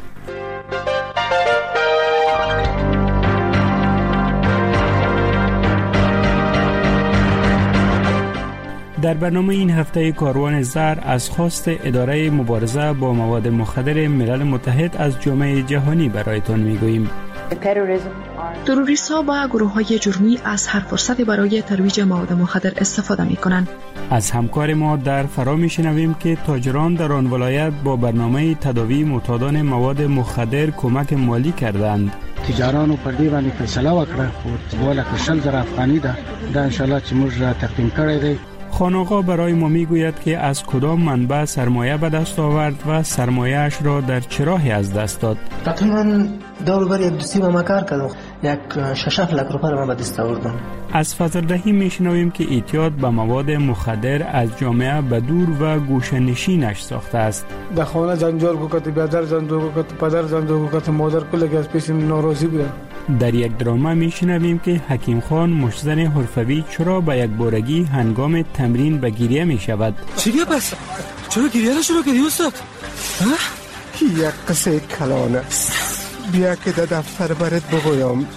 در برنامه این هفته کاروان زهر از خواست اداره مبارزه با مواد مخدر ملل متحد از جامعه جهانی برایتان میگوییم. تروریست ها و گروه های جرمی از هر فرصت برای ترویج مواد مخدر استفاده می کنند. از همکار ما در فرا می شنویم که تاجران در آن ولایت با برنامه تداوی معتادان مواد مخدر کمک مالی کردند. تجارانو پر دې باندې فیصله وکړه او بوله که 100,000 افغاني ده دا ان شاء الله چې موږ را تقدیم کړی دی. خانقا برای ما میگوید که از کدام منبع سرمایه به دست آورد و سرمایه‌اش را در چه راهی از دست داد. تقریبا دور بر 1 ما کار کردم. 6 لک روپیه ما به دست آوردم. از فضلدهی میشنویم که اعتیاد به مواد مخدر از جامعه به دور و گوشه‌نشینش ساخته است. در خانه جنجال کوکت، بیادر جنجال کوکت، پدر جنجال کوکت، مادر کلی از پیش ناراضی بودن. در یک درامه میشنویم که حکیم خان مشتزن حرفوی چرا به یک بارگی هنگام تمرین به گریه میشود. چیه پس؟ چرا گریه را شروع کردی استاد؟ یک قصه کلان است. بیا که در دفتر برات بگویم.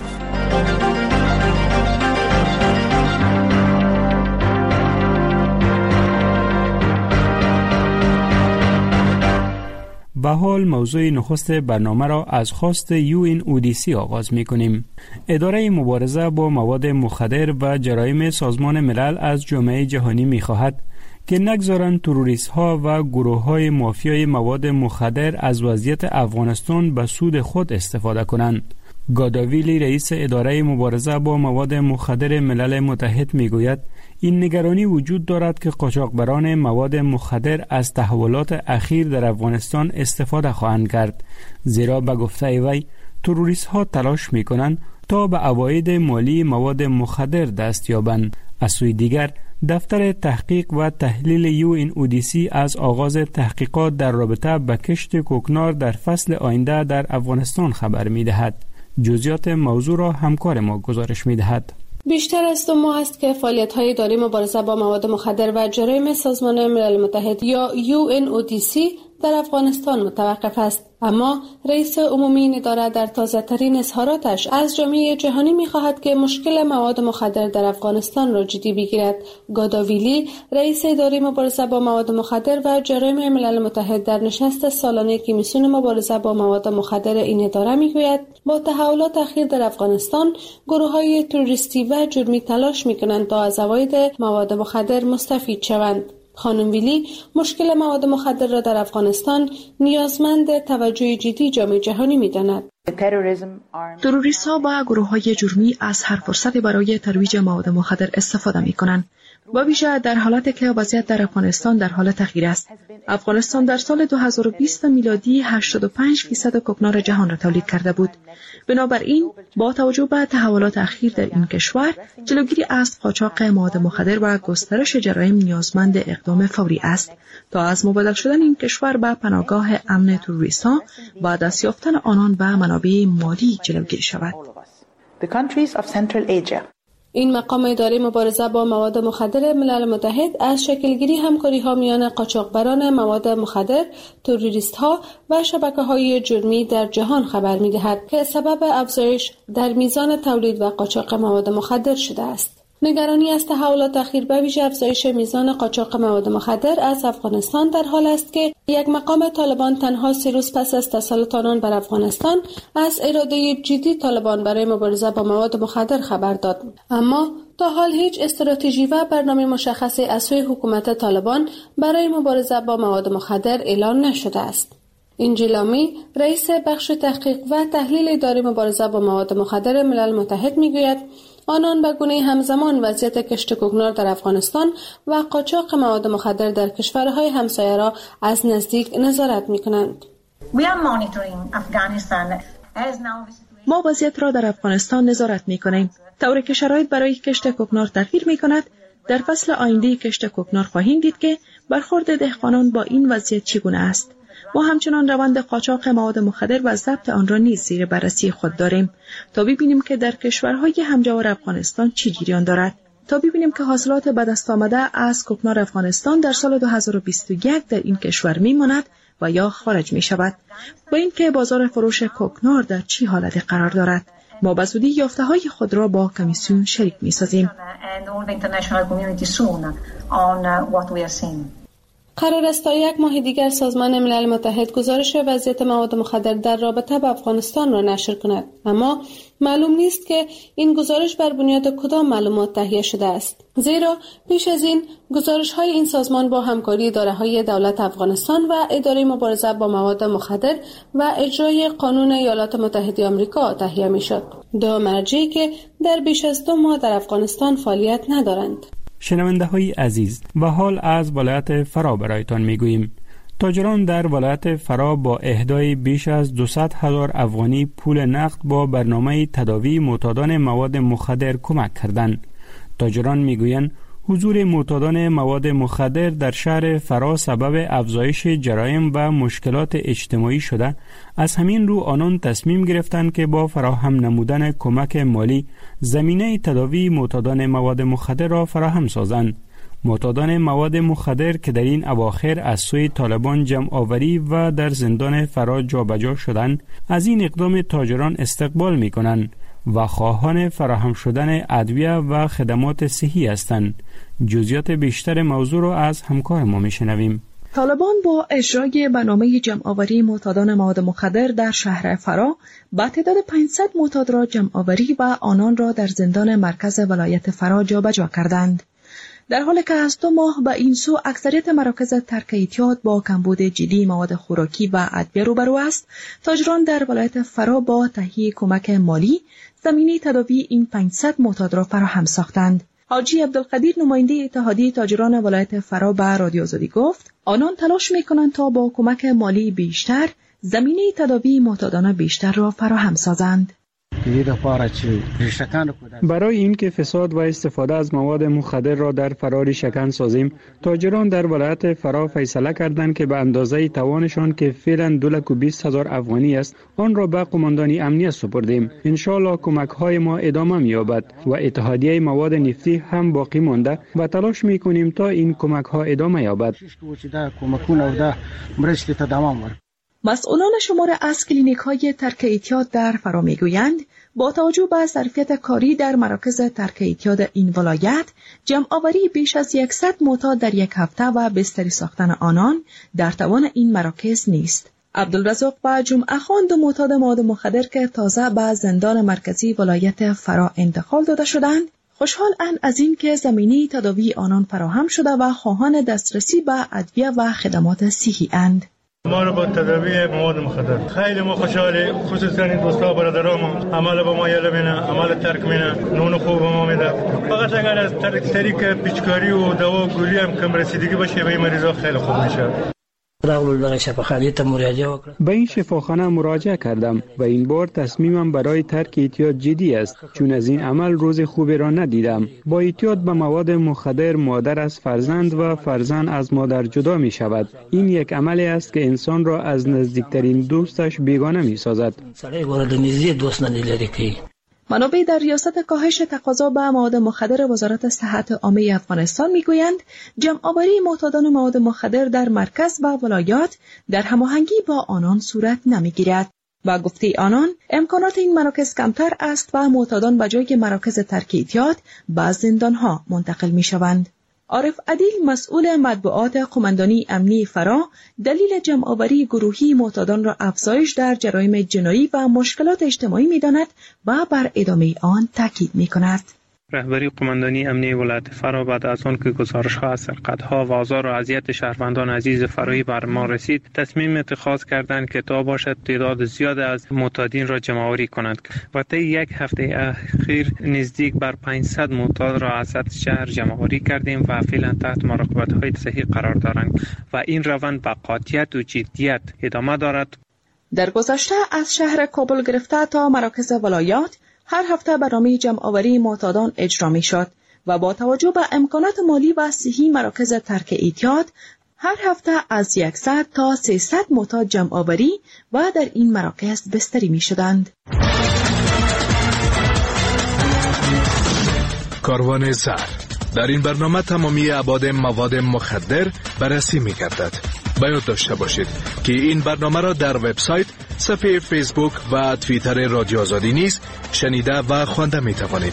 به حال موضوع نخست برنامه را از خواست UNODC آغاز می کنیم. اداره مبارزه با مواد مخدر و جرایم سازمان ملل از جامعه جهانی می خواهد که نگذارند تروریست ها و گروه های مافیای مواد مخدر از وضعیت افغانستان به سود خود استفاده کنند. گاداویلی رئیس اداره مبارزه با مواد مخدر ملل متحد می گوید این نگرانی وجود دارد که قاچاقبران مواد مخدر از تحولات اخیر در افغانستان استفاده خواهند کرد، زیرا به گفته وی تروریست ها تلاش می کنند تا به عواید مالی مواد مخدر دست یابند. از سوی دیگر دفتر تحقیق و تحلیل UNODC از آغاز تحقیقات در رابطه با کشت کوکنار در فصل آینده در افغانستان خبر می‌دهد. جزئیات موضوع را همکار ما گزارش می‌دهد. بیشتر از 2 ماه است که فعالیت‌های اداره مبارزه با مواد مخدر و جرایم سازمان ملل متحد یا UNODC در افغانستان متوقف است، اما رئیس عمومی این اداره در تازه‌ترین اظهاراتش از جامعه جهانی می‌خواهد که مشکل مواد مخدر در افغانستان را جدی بگیرد. گاداویلی، رئیس اداره مبارزه با مواد مخدر و جرایم ملل متحد در نشست سالانه کمیسیون مبارزه با مواد مخدر این اداره می‌گوید با تحولات اخیر در افغانستان گروه‌های تروریستی و جرمی تلاش می‌کنند تا از عواید مواد مخدر مستفید شوند. خانم ویلی مشکل مواد مخدر را در افغانستان نیازمند توجه جدی جامعه جهانی می‌داند. تروریست‌ها و گروه‌های جرمی از هر فرصتی برای ترویج مواد مخدر استفاده می‌کنند. با ویژه در حالتی که وضعیت در افغانستان در حال تغییر است. افغانستان در سال 2020 میلادی 85% کوکنار جهان را تولید کرده بود. بنابراین با توجه به تحولات اخیر در این کشور، جلوگیری از قاچاق مواد مخدر و گسترش جرایم نیازمند اقدام فوری است تا از مبادله شدن این کشور به پناهگاه امن تروریست‌ها و دست یافتن آنان به منابع مالی جلوگیری شود. این مقام اداره مبارزه با مواد مخدر ملل متحد از شکلگیری همکاری‌ها میان قاچاقبران مواد مخدر، تروریست‌ها و شبکه‌های جرمی در جهان خبر می‌دهد که سبب افزایش در میزان تولید و قاچاق مواد مخدر شده است. نگرانی از تحولات اخیر به ویژه افزایش میزان قاچاق مواد مخدر از افغانستان در حال است که یک مقام طالبان تنها 3 روز پس از تسلط آنان بر افغانستان از اراده جدی طالبان برای مبارزه با مواد مخدر خبر داد. اما تا حال هیچ استراتژی و برنامه مشخصی از سوی حکومت طالبان برای مبارزه با مواد مخدر اعلان نشده است. انجیلامی، رئیس بخش تحقیق و تحلیل اداره مبارزه با مواد مخدر ملل متحد میگوید آنان به گونه همزمان وضعیت کشت کوکنار در افغانستان و قاچاق مواد مخدر در کشورهای همسایه را از نزدیک نظارت می‌کنند. ما وضعیت را در افغانستان نظارت می‌کنیم. طوری که شرایط برای کشت کوکنار تغییر می‌کند، در فصل آینده کشت کوکنار خواهیم دید که برخورد دهقانان با این وضعیت چگونه است. ما همچنان روند قاچاق مواد مخدر و ضبط آن را نیز زیر بررسی خود داریم تا ببینیم که در کشورهای همجوار افغانستان چه جریان دارد، تا ببینیم که حاصلات به دست آمده از کوکنار افغانستان در سال 2021 در این کشور میماند و یا خارج می شود و اینکه بازار فروش کوکنار در چه حالتی قرار دارد. ما به زودی یافته‌های خود را با کمیسیون شریک می‌سازیم. قرار است تا 1 ماه دیگر سازمان ملل متحد گزارش وضعیت مواد مخدر در رابطه با افغانستان را نشر کند، اما معلوم نیست که این گزارش بر بنیاد کدام معلومات تهیه شده است، زیرا پیش از این گزارش‌های این سازمان با همکاری اداره‌های دولت افغانستان و اداره مبارزه با مواد مخدر و اجرای قانون ایالات متحده آمریکا تهیه می‌شد، 2 مرجعی که در بیش از 2 ماه در افغانستان فعالیت ندارند. شنونده های عزیز، و حال از ولایت فرا برایتان میگوییم. تاجران در ولایت فرا با اهدای بیش از 200,000 افغانی پول نقد با برنامه تداوی معتادان مواد مخدر کمک کردند. تاجران میگویند حضور معتادان مواد مخدر در شهر فرا سبب افزایش جرایم و مشکلات اجتماعی شده. از همین رو آنان تصمیم گرفتند که با فراهم نمودن کمک مالی زمینه تداوی معتادان مواد مخدر را فراهم سازند. معتادان مواد مخدر که در این اواخر از سوی طالبان جمع آوری و در زندان فرا جابجا شدند، از این اقدام تاجران استقبال می کنند و خواهان فراهم شدن ادویه و خدمات صحی هستند. جزئیات بیشتر موضوع را از همکار ما میشنویم. طالبان با اجرای برنامه جمع‌آوری معتادان مواد مخدر در شهر فرا با تعداد 500 معتاد را جمع‌آوری و آنان را در زندان مرکز ولایت فرا جابجا کردند. در حالی که از 2 ماه به این سو اکثریت مراکز ترک اعتیاد با کمبود جدی مواد خوراکی و ادویه روبرو است، تاجران در ولایت فرا با تهیه کمک مالی زمینه تداوی این 500 معتاد را فراهم ساختند. حاجی عبدالقدیر نماینده اتحادیه تاجران ولایت فرا به رادیو آزادی گفت آنان تلاش می‌کنند تا با کمک مالی بیشتر زمینه تداوی معتادان بیشتر را فراهم سازند. برای اینکه فساد و استفاده از مواد مخدر را در فرار شکن سازیم، تاجران در ولایت فرا فیصله کردند که به اندازه توانشان که فعلا 2,20,000 افغانی است، آن را به قماندانی امنیت سپردیم. ان شاء الله کمک های ما ادامه می‌یابد و اتحادیه مواد نفتی هم باقی مانده و تلاش می‌کنیم تا این کمک ها ادامه یابد. مسئولان شمار از کلینیک های ترک اعتیاد در فرا میگویند با توجه به ظرفیت کاری در مراکز ترک اعتیاد این ولایت، جمع آوری بیش از 100 معتاد در یک هفته و بستری ساختن آنان در توان این مراکز نیست. عبدالرزاق با جمعه خان، دو معتاد مواد مخدر که تازه به زندان مرکزی ولایت فرا انتقال داده شدند، خوشحال اند از این که زمینه تداوی آنان فراهم شده و خواهان دسترسی به ادویه و خدمات صحی اند. ما رو با تداوی مواد مخدر خیلی ما خوشحالی، خصوصا این دوستا برادرام عمل با ما یله مینه، عمل ترک مینه، نون خوب ما میده. فقط اگر از طریق پیچکاری و دوا و گولی هم کم رسیدگی باشه به این مریضا خیلی خوب میشه. به این شفاخانه مراجعه کردم و این بار تصمیمم برای ترک اعتیاد جدی است، چون از این عمل روز خوبی را ندیدم. با اعتیاد به مواد مخدر مادر از فرزند و فرزند از مادر جدا می شود. این یک عملی است که انسان را از نزدیکترین دوستش بیگانه می سازد. منابع در ریاست کاهش تقاضا به مواد مخدر وزارت صحت عامه افغانستان میگویند جمع آوری معتادان مواد مخدر در مرکز و ولایات در هماهنگی با آنان صورت نمیگیرد. با گفته آنان امکانات این مراکز کمتر است و معتادان به جای مراکز ترک اعتیاد به زندانها منتقل میشوند. عارف عدیل، مسئول مطبوعات قماندانی امنی فرا، دلیل جمع‌آوری گروهی معتادان را افزایش در جرایم جنایی و مشکلات اجتماعی می‌داند و بر ادامه آن تاکید می‌کند. رهبری قماندانی امنی ولایت فرا بعد از آن که گزارش‌ها از سرقت‌ها و آزار و اذیت شهروندان عزیز فرایی بر ما رسید، تصمیم اتخاذ کردند که تا باشد تعداد زیاد از معتادین را جمع‌آوری کنند و طی یک هفته اخیر نزدیک بر 500 معتاد را از شهر جمع‌آوری کردیم و فعلا تحت مراقبت‌های صحی قرار دارند و این روند با قاطعیت و جدیت ادامه دارد. در گذشته از شهر کابل گرفته تا مراکز ولایات هر هفته برنامه جمع‌آوری معتادان اجرا می‌شد و با توجه به امکانات مالی و صحی مراکز ترک اعتیاد هر هفته از 100 تا 300 معتاد جمع‌آوری و در این مراکز بستری می‌شدند. کاروان زر در این برنامه تمامی ابعاد مواد مخدر بررسی می‌گردد. باید داشته باشید که این برنامه را در وبسایت، صفحه فیسبوک و توییتر رادیو آزادی نیز شنیده و خوانده می توانید.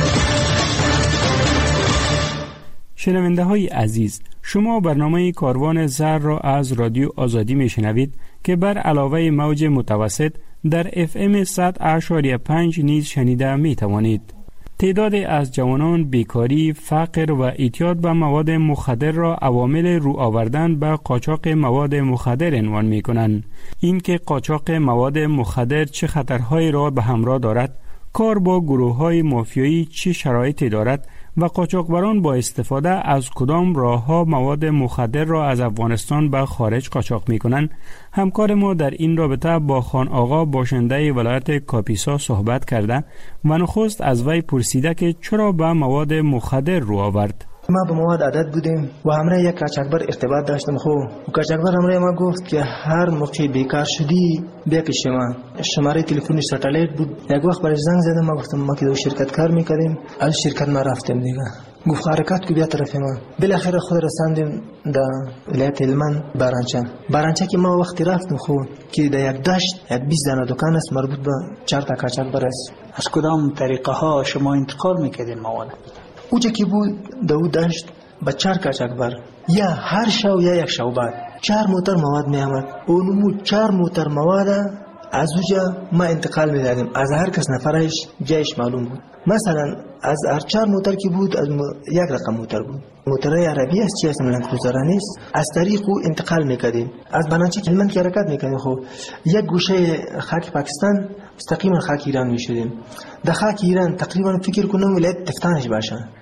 شنونده های عزیز، شما برنامه کاروان زر را از رادیو آزادی می شنوید که بر علاوه موج متوسط در FM 100.5 نیز شنیده می توانید. تعدادی از جوانان بیکاری، فقر و اعتیاد به مواد مخدر را عوامل رو آوردن به قاچاق مواد مخدر عنوان می کنند. این که قاچاق مواد مخدر چه خطرهایی را به همراه دارد، کار با گروه‌های مافیایی چه شرایطی دارد و قاچاقبران با استفاده از کدام راه‌ها مواد مخدر را از افغانستان به خارج قاچاق می‌کنند. همکار ما در این رابطه با خان آقا باشنده ولایت کاپیسا صحبت کرده و نخست از وی پرسیده که چرا به مواد مخدر رو آورد. ما به مواد عادت بودیم و همراه یک قاچاقبر ارتباط داشتم. قاچاقبر همراه ما گفت که هر موقع بیکار شدی بیا پیش ما. شماره تلفنی ساتلایت بود. یک وقت برای زنگ زدم، ما گفتم ما که دو شرکت کار میکردیم، از شرکت ما رفتیم دیگه. گفت حرکت کو بیا طرف ما. بالاخره خود رساندیم در ولایت هلمند بارانچه که ما وقتی رفتیم که در یک دشت 20 دانه دکان است مربوط به 4 تا قاچاقبر است. از کدام طریقه ها شما انتقال میکردین مواد؟ اوجا که بود دو داشت با 4 قاچاقبر یا هر شو یا یک شو بعد 4 موتر مواد می آمد. اونمو 4 موتر مواد از اوجا ما انتقال می دادیم. از هر کس نفرش جایش معلوم بود. مثلا از هر 4 موتر که بود از یک رقم موتر بود. موترهای عربی است، چی است ملند کروزرانی است. از طریق او انتقال میکردیم. از بنانچه که هلمند که حرکت میکردیم یک گوشه خاک پاکستان مستقیما خاک ایران میشدیم. در خاک ایران تقریبا فکر کنم ولایت تفتانش باشه.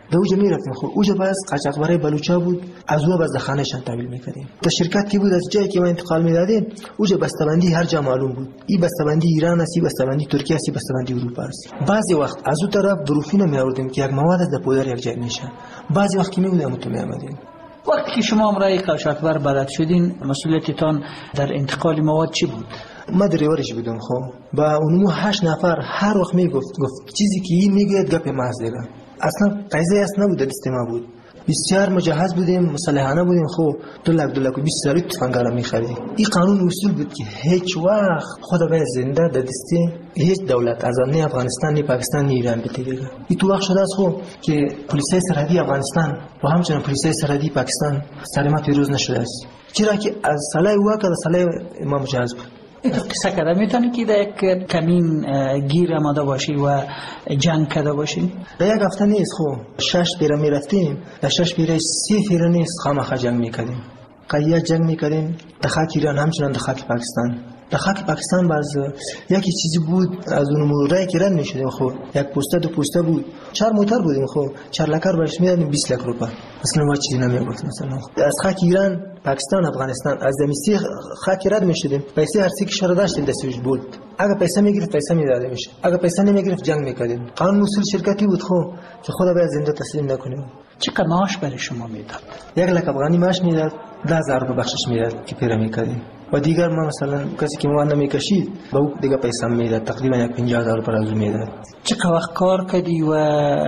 در اوجا میرفتیم. خب اوجا باز قاچاقبرای بلوچا بود، از او باز خانهشان تحویل میکردیم. تا شرکت کی بود از جایی که ما انتقال میدادیم اوجا بسته‌بندی هر جا معلوم بود. این بسته‌بندی ایران است، این بسته‌بندی ترکیه است، این بسته‌بندی اروپا است. بعضی وقت از اون طرف بروفین میآوردیم که یک مواد از پودر یک جای میشه. بعضی وقت که میبودیم تو میآمدیم. وقتی که شما امرای قاچاقبر بلد شدین مسئولیتتان در انتقال مواد چی بود؟ ما دریورش بودم. خب با اونمو 8 نفر هر وقت میگفت چیزی که این میگه گپ محض دیگه، اصلا قضیه است نبود، دست ما بود. بسیار مجهز بودیم، مسلحانه بودیم. خب 2 لک و 20 هزار تفنگ‌ها می‌خرید. این قانون اصول بود که هیچ وقت خدا به زنده در دست هیچ دولت از نه افغانستان نه پاکستان نه ایران بتیگه. این تو وقت شده است خب که پلیسای سرحدی افغانستان و همچنین پلیسای سرحدی پاکستان سلامت پیروز نشده است، چرا که از سلاح واقع سلاح ما مجهز بود. قصه کرده میتونی که در یک کمین گیر آمده باشی و جنگ کرده باشی؟ در یک هفته نیست. خب 6 پیره میرفتیم، در 6 پیره 3 پیره نیست خامخا جنگ میکردیم. قیه جنگ میکردیم در خاک ایران همچنان در خاک پاکستان. در خاک پاکستان باز یکی چیزی بود از اون مورای که رد میشدیم. خب یک پوسته 2 پوسته بود، 4 موتر بودیم. خب 4 لکر برش میدادیم 20 لک روپیه. اصلا ما چیزی نمیگفت. مثلا از خاک ایران پاکستان افغانستان از دمیسی خاک رد میشدیم، پیسه هر سی که شر داشتیم دستش بود. اگه پیسه میگرفت پیسه میداده میشه، اگه پیسه نمیگرفت جنگ میکردیم. قانون اصول شرکتی بود. خب که خدا باید زنده تسلیم نکنیم. چقدر معاش برای شما میداد؟ 1 لک افغانی معاش میداد، 10,000 روپیه بخشش میداد که پیره میکردیم. و دیگر ما مثلا کسی که مواد نمیکشید با او دیگه پیسه میداد، تقریبا 50,000 روپیه از میداد. چقدر وقت کار کردی و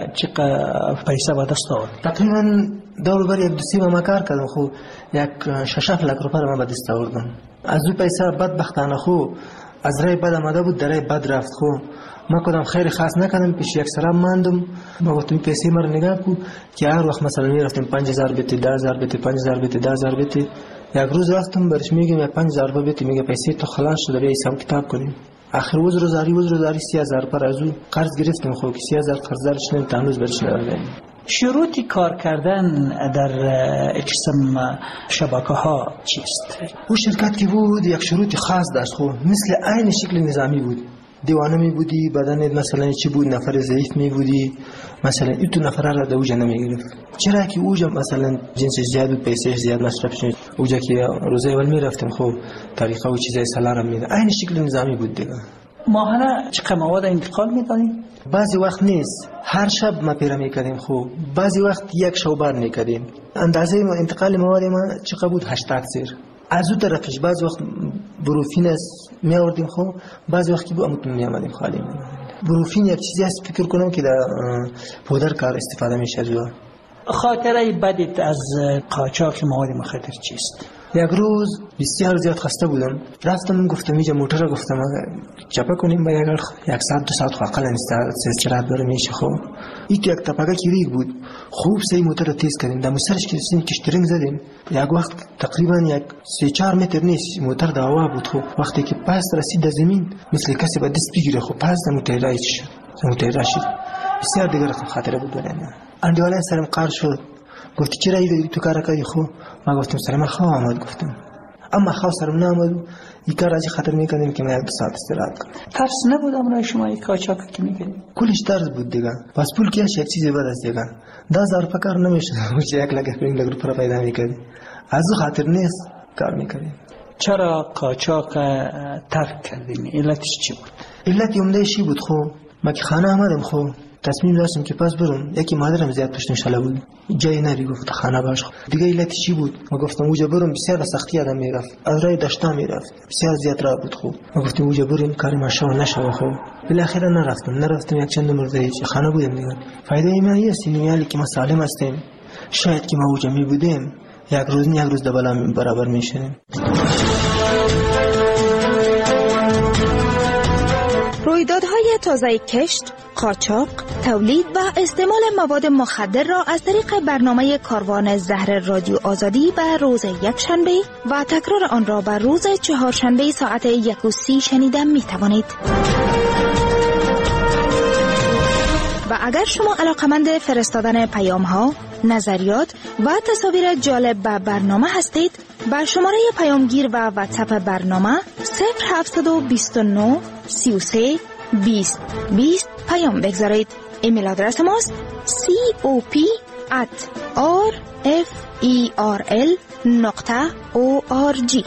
چقدر پیسه به دست آوردی؟ تقریبا دور بر 1-2 ماه کار کردم. خب 6-7 لک روپیه ما به دست آوردم. از او پیسه بدبختانه خو از رای بد آمده بود، در رای بد رفت. خو ما کدام خیر خاص نکردم، پیش یک سراب ماندم. ما گفتم پیسه ما رو نگاه کو که هر وقت مثلا میرفتیم 5000 بیت، 10000 بیت، 5000 بیت، 10000 بیت. یک روز رفتم برش میگم 5000 بیت، میگه پیسه تو خلاص شده، بیا حساب کتاب کنیم. آخر روزاری 30000 پر از او قرض گرفتیم. خب که 30000 قرضش نمیتونم هنوز برش ندادم. شروط کار کردن در قسم شبکه ها چیست؟ او شرکت که بود یک شروط خاص داشت. خب مثل عین شکل نظامی بود. دیوانه می بودی، بدن مثلا چی بود، نفر ضعیف می بودی، مثلا این تو نفر را دوجه نمی گرفت. چرا که اوجا مثلا جنسش زیاد بود، پیسهش زیاد مصرف شد. اوجا که روزه اول می رفتیم. خب طریقه و چیزای سالار می داد، عین شکل نظامی بود دیگه. ماهانه چقدر مواد انتقال می‌دادیم؟ بعضی وقت نیست، هر شب ما پیره می‌کردیم. خب بعضی وقت یک شوبر می‌کردیم. اندازه انتقال مواد ما چقدر بود؟ 80 سیر. از اون طرفش بعضی وقت بروفین است می‌آوردیم. خب بعضی وقت که با امتون می‌آمدیم خالی. بروفین یک چیزی است فکر کنم که در پودر کار استفاده میشه. خاطره بدت از قاچاق مواد مخدر چیست؟ یک روز بسیار زیاد خسته بودم، رفتم گفتم اینجا موتور را گفتم چپه کنیم با یک 100-2 ساعت اقل استراحت داره میشه. خب این یک تپگه که ریگ بود، خوب سی موتور را تیز کردیم، در سرش که کشترینگ زدیم. یک وقت تقریبا یک 3-4 متر نیست موتور در هوا بود. خب وقتی که پس رسید در زمین مثل کسی با دست بگیره. خب پس در موتور شد. بسیار دیگر خاطره بود برای من. اندیوالای سرم قرض شد، گفتی چرا این تو کار کردی؟ خب ما گفتم سرم خواه آمد. گفتم اما خواه سرم نامد. این کار از خاطر میکردیم که ما 2 ساعت استراحت کنیم. ترس نبود امرای شما این قاچاق که میکردیم؟ کلش ترس بود دیگه. بس پول کیش یک چیزی بعد از دیگه 10,000 روپیه کار نمیشه. چه 1 لک روپیه پیدا میکردیم. از خاطر نیست کار میکردیم. چرا قاچاق ترک کردیم؟ علتش چی بود؟ علت عمده‌ای بود. خب ما که خانه آمدم. خب تصمیم داشتم که پس برم. یکی مادرم زیاد پشتم شله بود، جای نری گفت خانه باش. دیگه علت چی بود؟ ما گفتم اوجا برم، بسیار سختی آدم میرفت، از راه دشتا میرفت، بسیار زیاد راه بود. خوب ما گفتم اوجا بریم کاری ماشو نشو. خوب بالاخره نرفتم یک چند مرده خانه بودم دیگه. فایده این است اینیالی که ما سالم هستیم. شاید که ما اوجا می بودیم یک روز دبلا برابر میشدیم. رویدادهای تازه کشت، قاچاق، تولید و استعمال مواد مخدر را از طریق برنامه کاروان زهر رادیو آزادی به روز یکشنبه و تکرار آن را به روز چهارشنبه ساعت 1:30 شنیده می توانید. و اگر شما علاقمند فرستادن پیام ها، نظریات و تصاویر جالب به برنامه هستید، بر شماره پیامگیر و واتساپ برنامه 0729 33 20 20 پیام بگذارید ایمیل آدرس ماست cop@rferl.org.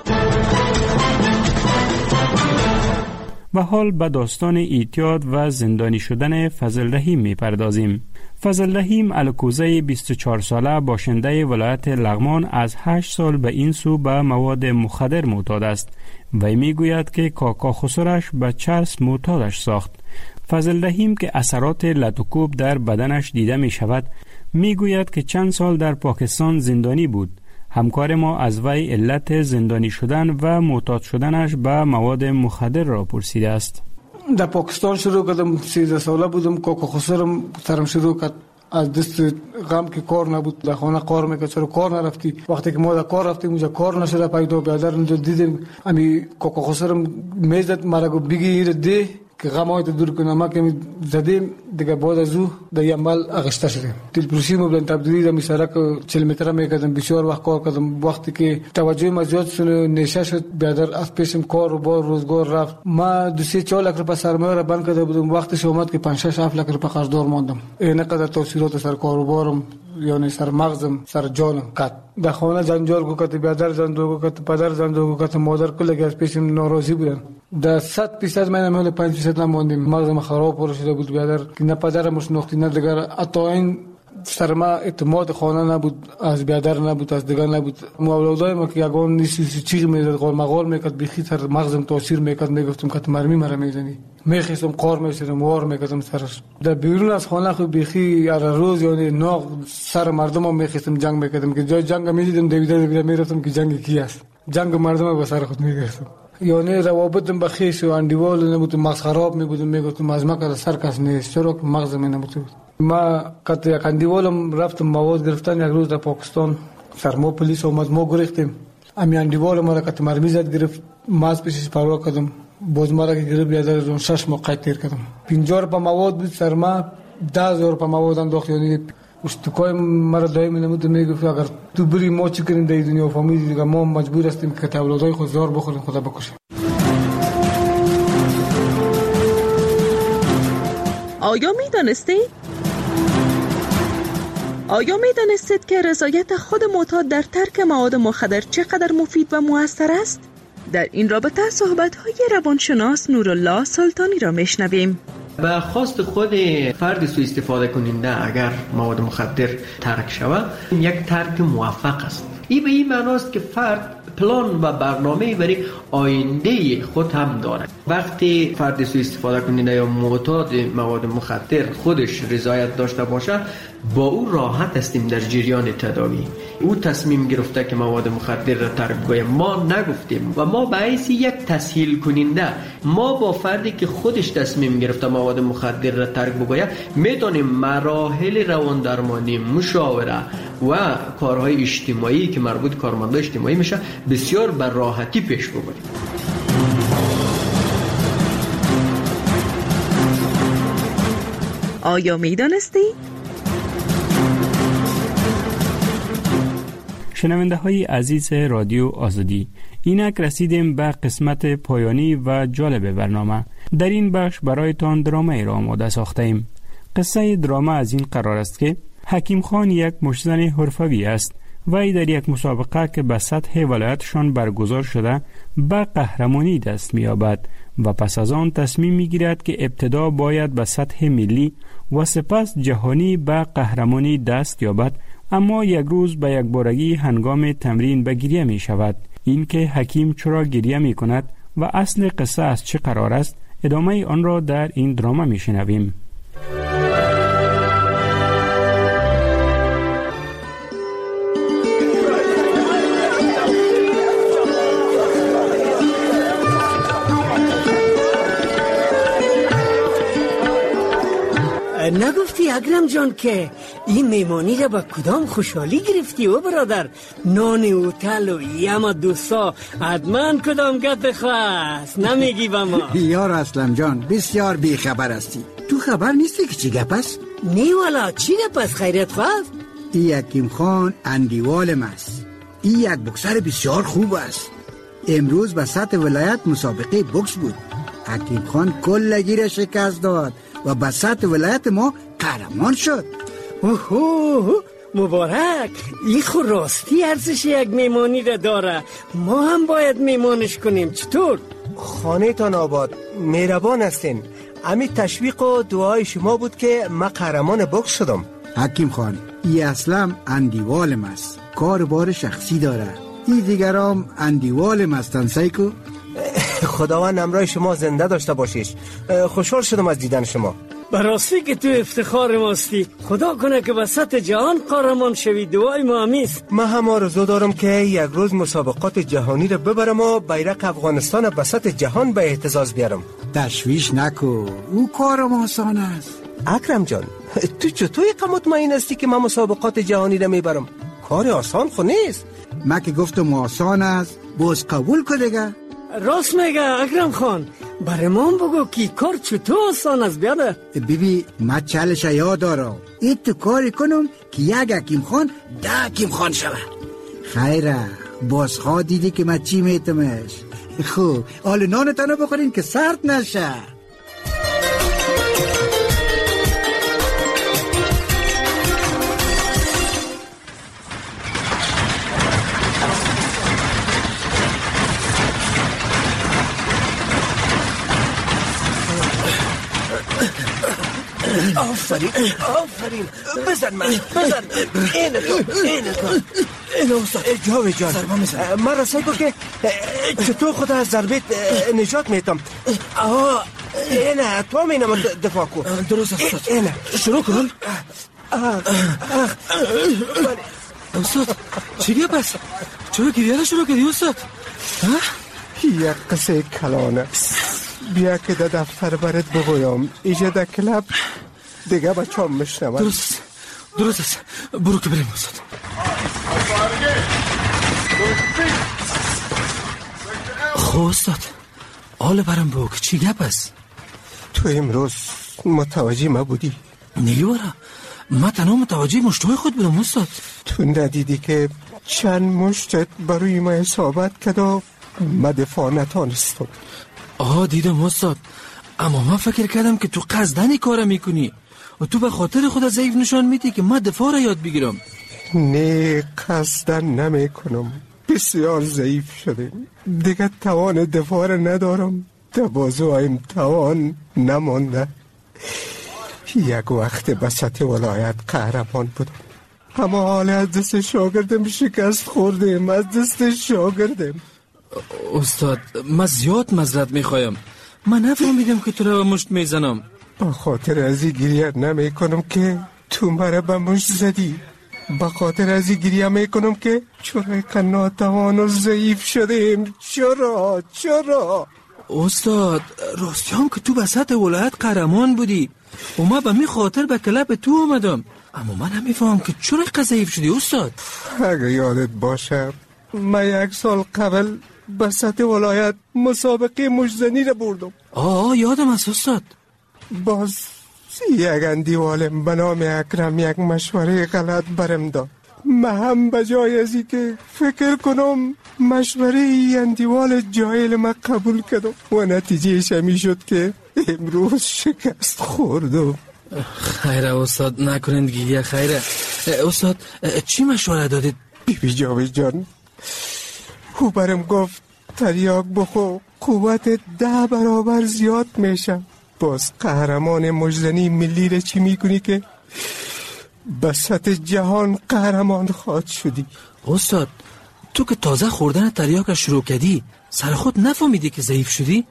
و حال به داستان اعتیاد و زندانی شدن فضل رحیم می‌پردازیم. فضل رحیم الکوزه 24 ساله باشنده ولایت لغمان از 8 سال به این سو به مواد مخدر معتاد است و میگوید که کاکا خسرش به چرس معتادش ساخت. فضل رحیم که اثرات لطوکوب در بدنش دیده می شود میگوید که چند سال در پاکستان زندانی بود. همکار ما از وی علت زندانی شدن و معتاد شدنش به مواد مخدر را پرسیده است. در پاکستان شروع کردم، 13 ساله بودم. کاکا خسرم سرم شروع کرد از دست غم که کار نبود، در خانه کار میکرد. چرا کار نرفتی؟ وقتی که ما در کار رفتیم اونجا کار نشده پیدا. بیادر اونجا دیدیم امی کاکا خسرم میزد مرا گفت بگی ایره ده که غمایت دور کنم. ما که زدیم دیگه بعد از او در یه عمل اغشته شدیم. دلپرسی ما بلند تبدیلی در میسرک 40 متر میکردم. بسیار وقت کار کردم. وقتی که توجه ما زیاد شد نشه شد بیادر از پیشم کار و با روزگار رفت. ما 2-3 لک روپیه سرمایه را بند کرده بودم. وقتش اومد که 5-6 لک روپیه قرضدار ماندم. اینقدر تاثیرات سر کاروبارم یعنی سر مغزم سر جانم کات. در خانه جنجال کو کت بیادر زندگی کو کت پدر زندگی کو کت مادر کلی از پیشم ناراضی بودن. در 100% من 5% نموندیم. مغزم خراب شده بود بیادر که نه پدرم شناختی نه دیگر. حتی این سر ما اعتماد خانه نبود، از بیادر نبود، از دیگر نبود. اولادای ما که یگان نیست چیزی میزد قال مقال میکرد بخی سر مغزم تاثیر میکرد. میگفتم که مرمی مرا میزنی. میخواستم قار میشدم وار میکردم سرش. در بیرون از خانه خود بخی هر روز یعنی ناق سر مردم میخواستم جنگ میکردم که جای جنگ میدیدم دویده میرفتم که جنگ کی است. جنگ مردم به سر خود میگرفتم. یعنی روابطم بخیش و اندیوال نبود. مغز خراب میبودم. میگفتم از ما که سر کس نیست. چرا که مغزم نبود. ما کت یک اندیوالم رفتم مواد گرفتن. یک روز در پاکستان سرما پلیس اومد ما گرفتیم. امی اندیوال ما را کت مرمی زد گرفت. ماز پیشش پروا کردم. باز ما را که گرفت بیادر 6 ماه قید تیر کردم. 50 روپیه مواد بود سرما 10,000 روپیه مواد انداخت. یعنی اشتکای مرا دائم نمود میگفت اگر تو بری ما چی کنیم در دنیا فهمیدی دیگه ما مجبور هستیم که اولادای خود زار بخوریم خدا بکشیم. آیا میدانستید که رضایت خود معتاد در ترک مواد مخدر چقدر مفید و مؤثر است؟ در این رابطه صحبت‌های روانشناس نورالله سلطانی را میشنویم. به خواست خود فرد سوء استفاده کننده اگر مواد مخدر ترک شود یک ترک موفق است. این به این معناست که فرد پلان و برنامه برای آینده خود هم دارد. وقتی فرد سوء استفاده کننده یا معتاد مواد مخدر خودش رضایت داشته باشه با او راحت هستیم در جریان تداوی. او تصمیم گرفته که مواد مخدر را ترک کنه، ما نگفتیم و ما به حیث یک تسهیل کننده ما با فردی که خودش تصمیم گرفته مواد مخدر را ترک بکنه میتونیم مراحل روان درمانی، مشاوره و کارهای اجتماعی که مربوط کارمندان اجتماعی میشه بسیار بر راحتی پیش ببریم. آیا میدانستی؟ شنونده های عزیز رادیو آزادی، اینک رسیدیم به قسمت پایانی و جالب برنامه. در این بخش برایتان درامه را آماده ساخته ایم. قصه درامه از این قرار است که حکیم خان یک مشتزن حرفوی است. وی در یک مسابقه که به سطح ولایتشان برگزار شده به قهرمانی دست می‌یابد و پس از آن تصمیم می‌گیرد که ابتدا باید به سطح ملی و سپس جهانی به قهرمانی دست یابد. اما یک روز به یک بارگی هنگام تمرین به گریه می شود. این که حکیم چرا گریه می کند و اصل قصه از چه قرار است، ادامه آن را در این دراما می شنویم. نگفتی اکرم جان که این میمانی را با کدام خوشحالی گرفتی و برادر؟ نان اوتل و یما دوستا حتما کدام گت خواست نمیگی با ما؟ یار اسلم جان بسیار بیخبر هستی. تو خبر نیستی که چی گپ است؟ نی والا چی گپ است خیرت خواست؟ این حکیم خان اندیوالم است. این یک بکسر بسیار خوب است. امروز به سطح ولایت مسابقه بوکس بود. حکیم خان کلگی را شکست داد و به سطح ولایت ما قهرمان شد. اوهو مبارک، این خو راستی ارزش یک میمانی را داره. ما هم باید میمانش کنیم. چطور؟ خانه تان آباد، مهربان هستین. امی تشویق و دعای شما بود که من قهرمان بوکس شدم. حکیم خان، ای اصلا اندیوالم است، کار بار شخصی داره. ای دیگرام اندیوالم هستن. سیکو خداوند همراه شما زنده داشته باشیش. خوشحال شدم از دیدن شما. براستی که تو افتخار ماستی. خدا کنه که وسط جهان قهرمان شوی. دعای ما همیست. من هم آرزو دارم که یک روز مسابقات جهانی رو ببرم و بیرق افغانستان وسط جهان به اهتزاز بیارم. تشویش نکو، او کارم آسان است. اکرم جان، تو چطور مطمئن هستی که من مسابقات جهانی رو میبرم؟ کار آسان خو نیست. من که گفتم آسان است، باز قبول که دیگه. راست میگه اکرم خان. برای من بگو که کار چطور آسان است. بیاده بیبی، من چالش یاد دارم. این تو کاری کنم که یک حکیم خان 10 حکیم خان شود. خیره، باز خواه دیدی که من چی میتمش. خوب، حال نان تنو بخورین که سرد نشه. آفرین بزن من، بزن. اینه استاد جاوید جان، من رسایی کن که چطور خود از ضربت نجات میتم. اینه تو مینم دفاع کن. درست استاد. اینه شروع کن. استاد چیه پس؟ چرا گریه را شروع کردی استاد؟ یک قصه کلانه. بیا که در دفتر برات بگویم. ایجا در کلاب دیگه بچه هم مشنون. درست است. برو که بریم استاد. خب استاد، حال برم بگو که چی گپ است؟ تو امروز متوجه ما بودی؟ نیوره، من تنها متوجه مشتوی خود بودم استاد. تو ندیدی که چند مشتت بروی ما اصابت کد و ما دفاع نتانستم. دیدم استاد، اما من فکر کردم که تو قصدنی کار میکنی و تو به خاطر خود ضعیف نشان میدی که من دفاع را یاد بگیرم. نه، قصدن نمی کنم. بسیار ضعیف شدیم دیگه، توان دفاع را ندارم. تبازوهایم توان نمانده. یک وقت بسط ولایت قهرمان بودم، اما حال از دست شاگردم شکست خوردیم. از دست شاگردم. استاد، من زیاد معذرت میخوایم. من نفهمیدم که تو را مشت میزنم. با خاطر از این گریه نمی کنم که تو مرا به مشت زدی. با خاطر از این گریه می کنم که چرا که ناتوان و ضعیف شدیم. چرا استاد، راستی هم که تو وسط ولایت قهرمان بودی و من به می خاطر به کلب تو آمدم، اما من نمیفهم که چرا که ضعیف شدی استاد. اگه یادت باشه من 1 سال قبل وسط ولایت مسابقه مشتزنی را بردم. یادم است استاد. باز یک اندیوالم به نام اکرم یک مشوره غلط برم داد. من هم بجای ازی که فکر کنم مشوره ای اندیوال جاهل ما قبول کردم و نتیجه همی شد که امروز شکست خوردم. خیره استاد، نکنین دیگه. خیره استاد، چی مشوره دادید؟ بیبی جاوید جان، او برم گفت تریاک بخو قوت 10 برابر زیاد میشه. باز قهرمان مجزنی ملی را چی میکنی که بسط جهان قهرمان خواهد شدی؟ استاد، تو که تازه خوردن تریاک شروع کردی سر خود نفهمیدی که ضعیف شدی؟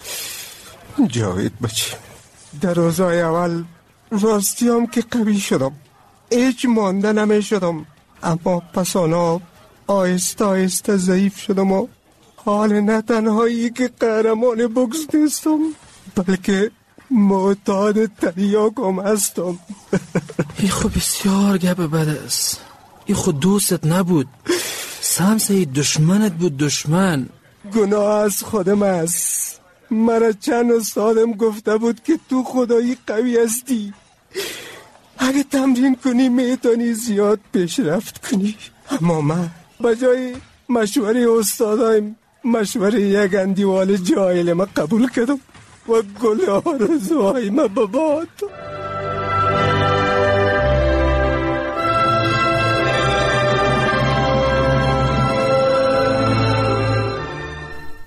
جاوید بچه، در روزای اول راستی هم که قوی شدم، هیچ مانده نمی شدم، اما پسانا آهسته آهسته ضعیف شدم و حال نه تنهایی که قهرمان بوکس نیستم بلکه معتاد تریاکم هستم. این خود بسیار گپ بد است. این خود دوستت نبود، سمسه دشمنت بود. دشمن گناه از خودم است. مرا چند استادم گفته بود که تو خدایی قوی هستی، اگه تمرین کنی میتونی زیاد پیشرفت کنی. اما من بجای مشوره استادایم مشوره یک اندیوال جاهل ما قبول کردم و گل آرزوهای ما بباد.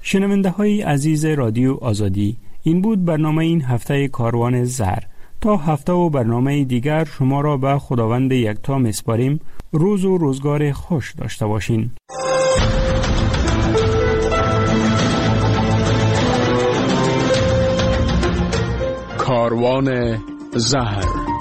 شنونده های عزیز رادیو آزادی، این بود برنامه این هفته کاروان زهر. تا هفته و برنامه دیگر شما را به خداوند یکتا میسپاریم. روز و روزگار خوش داشته باشین. کاروان زهر.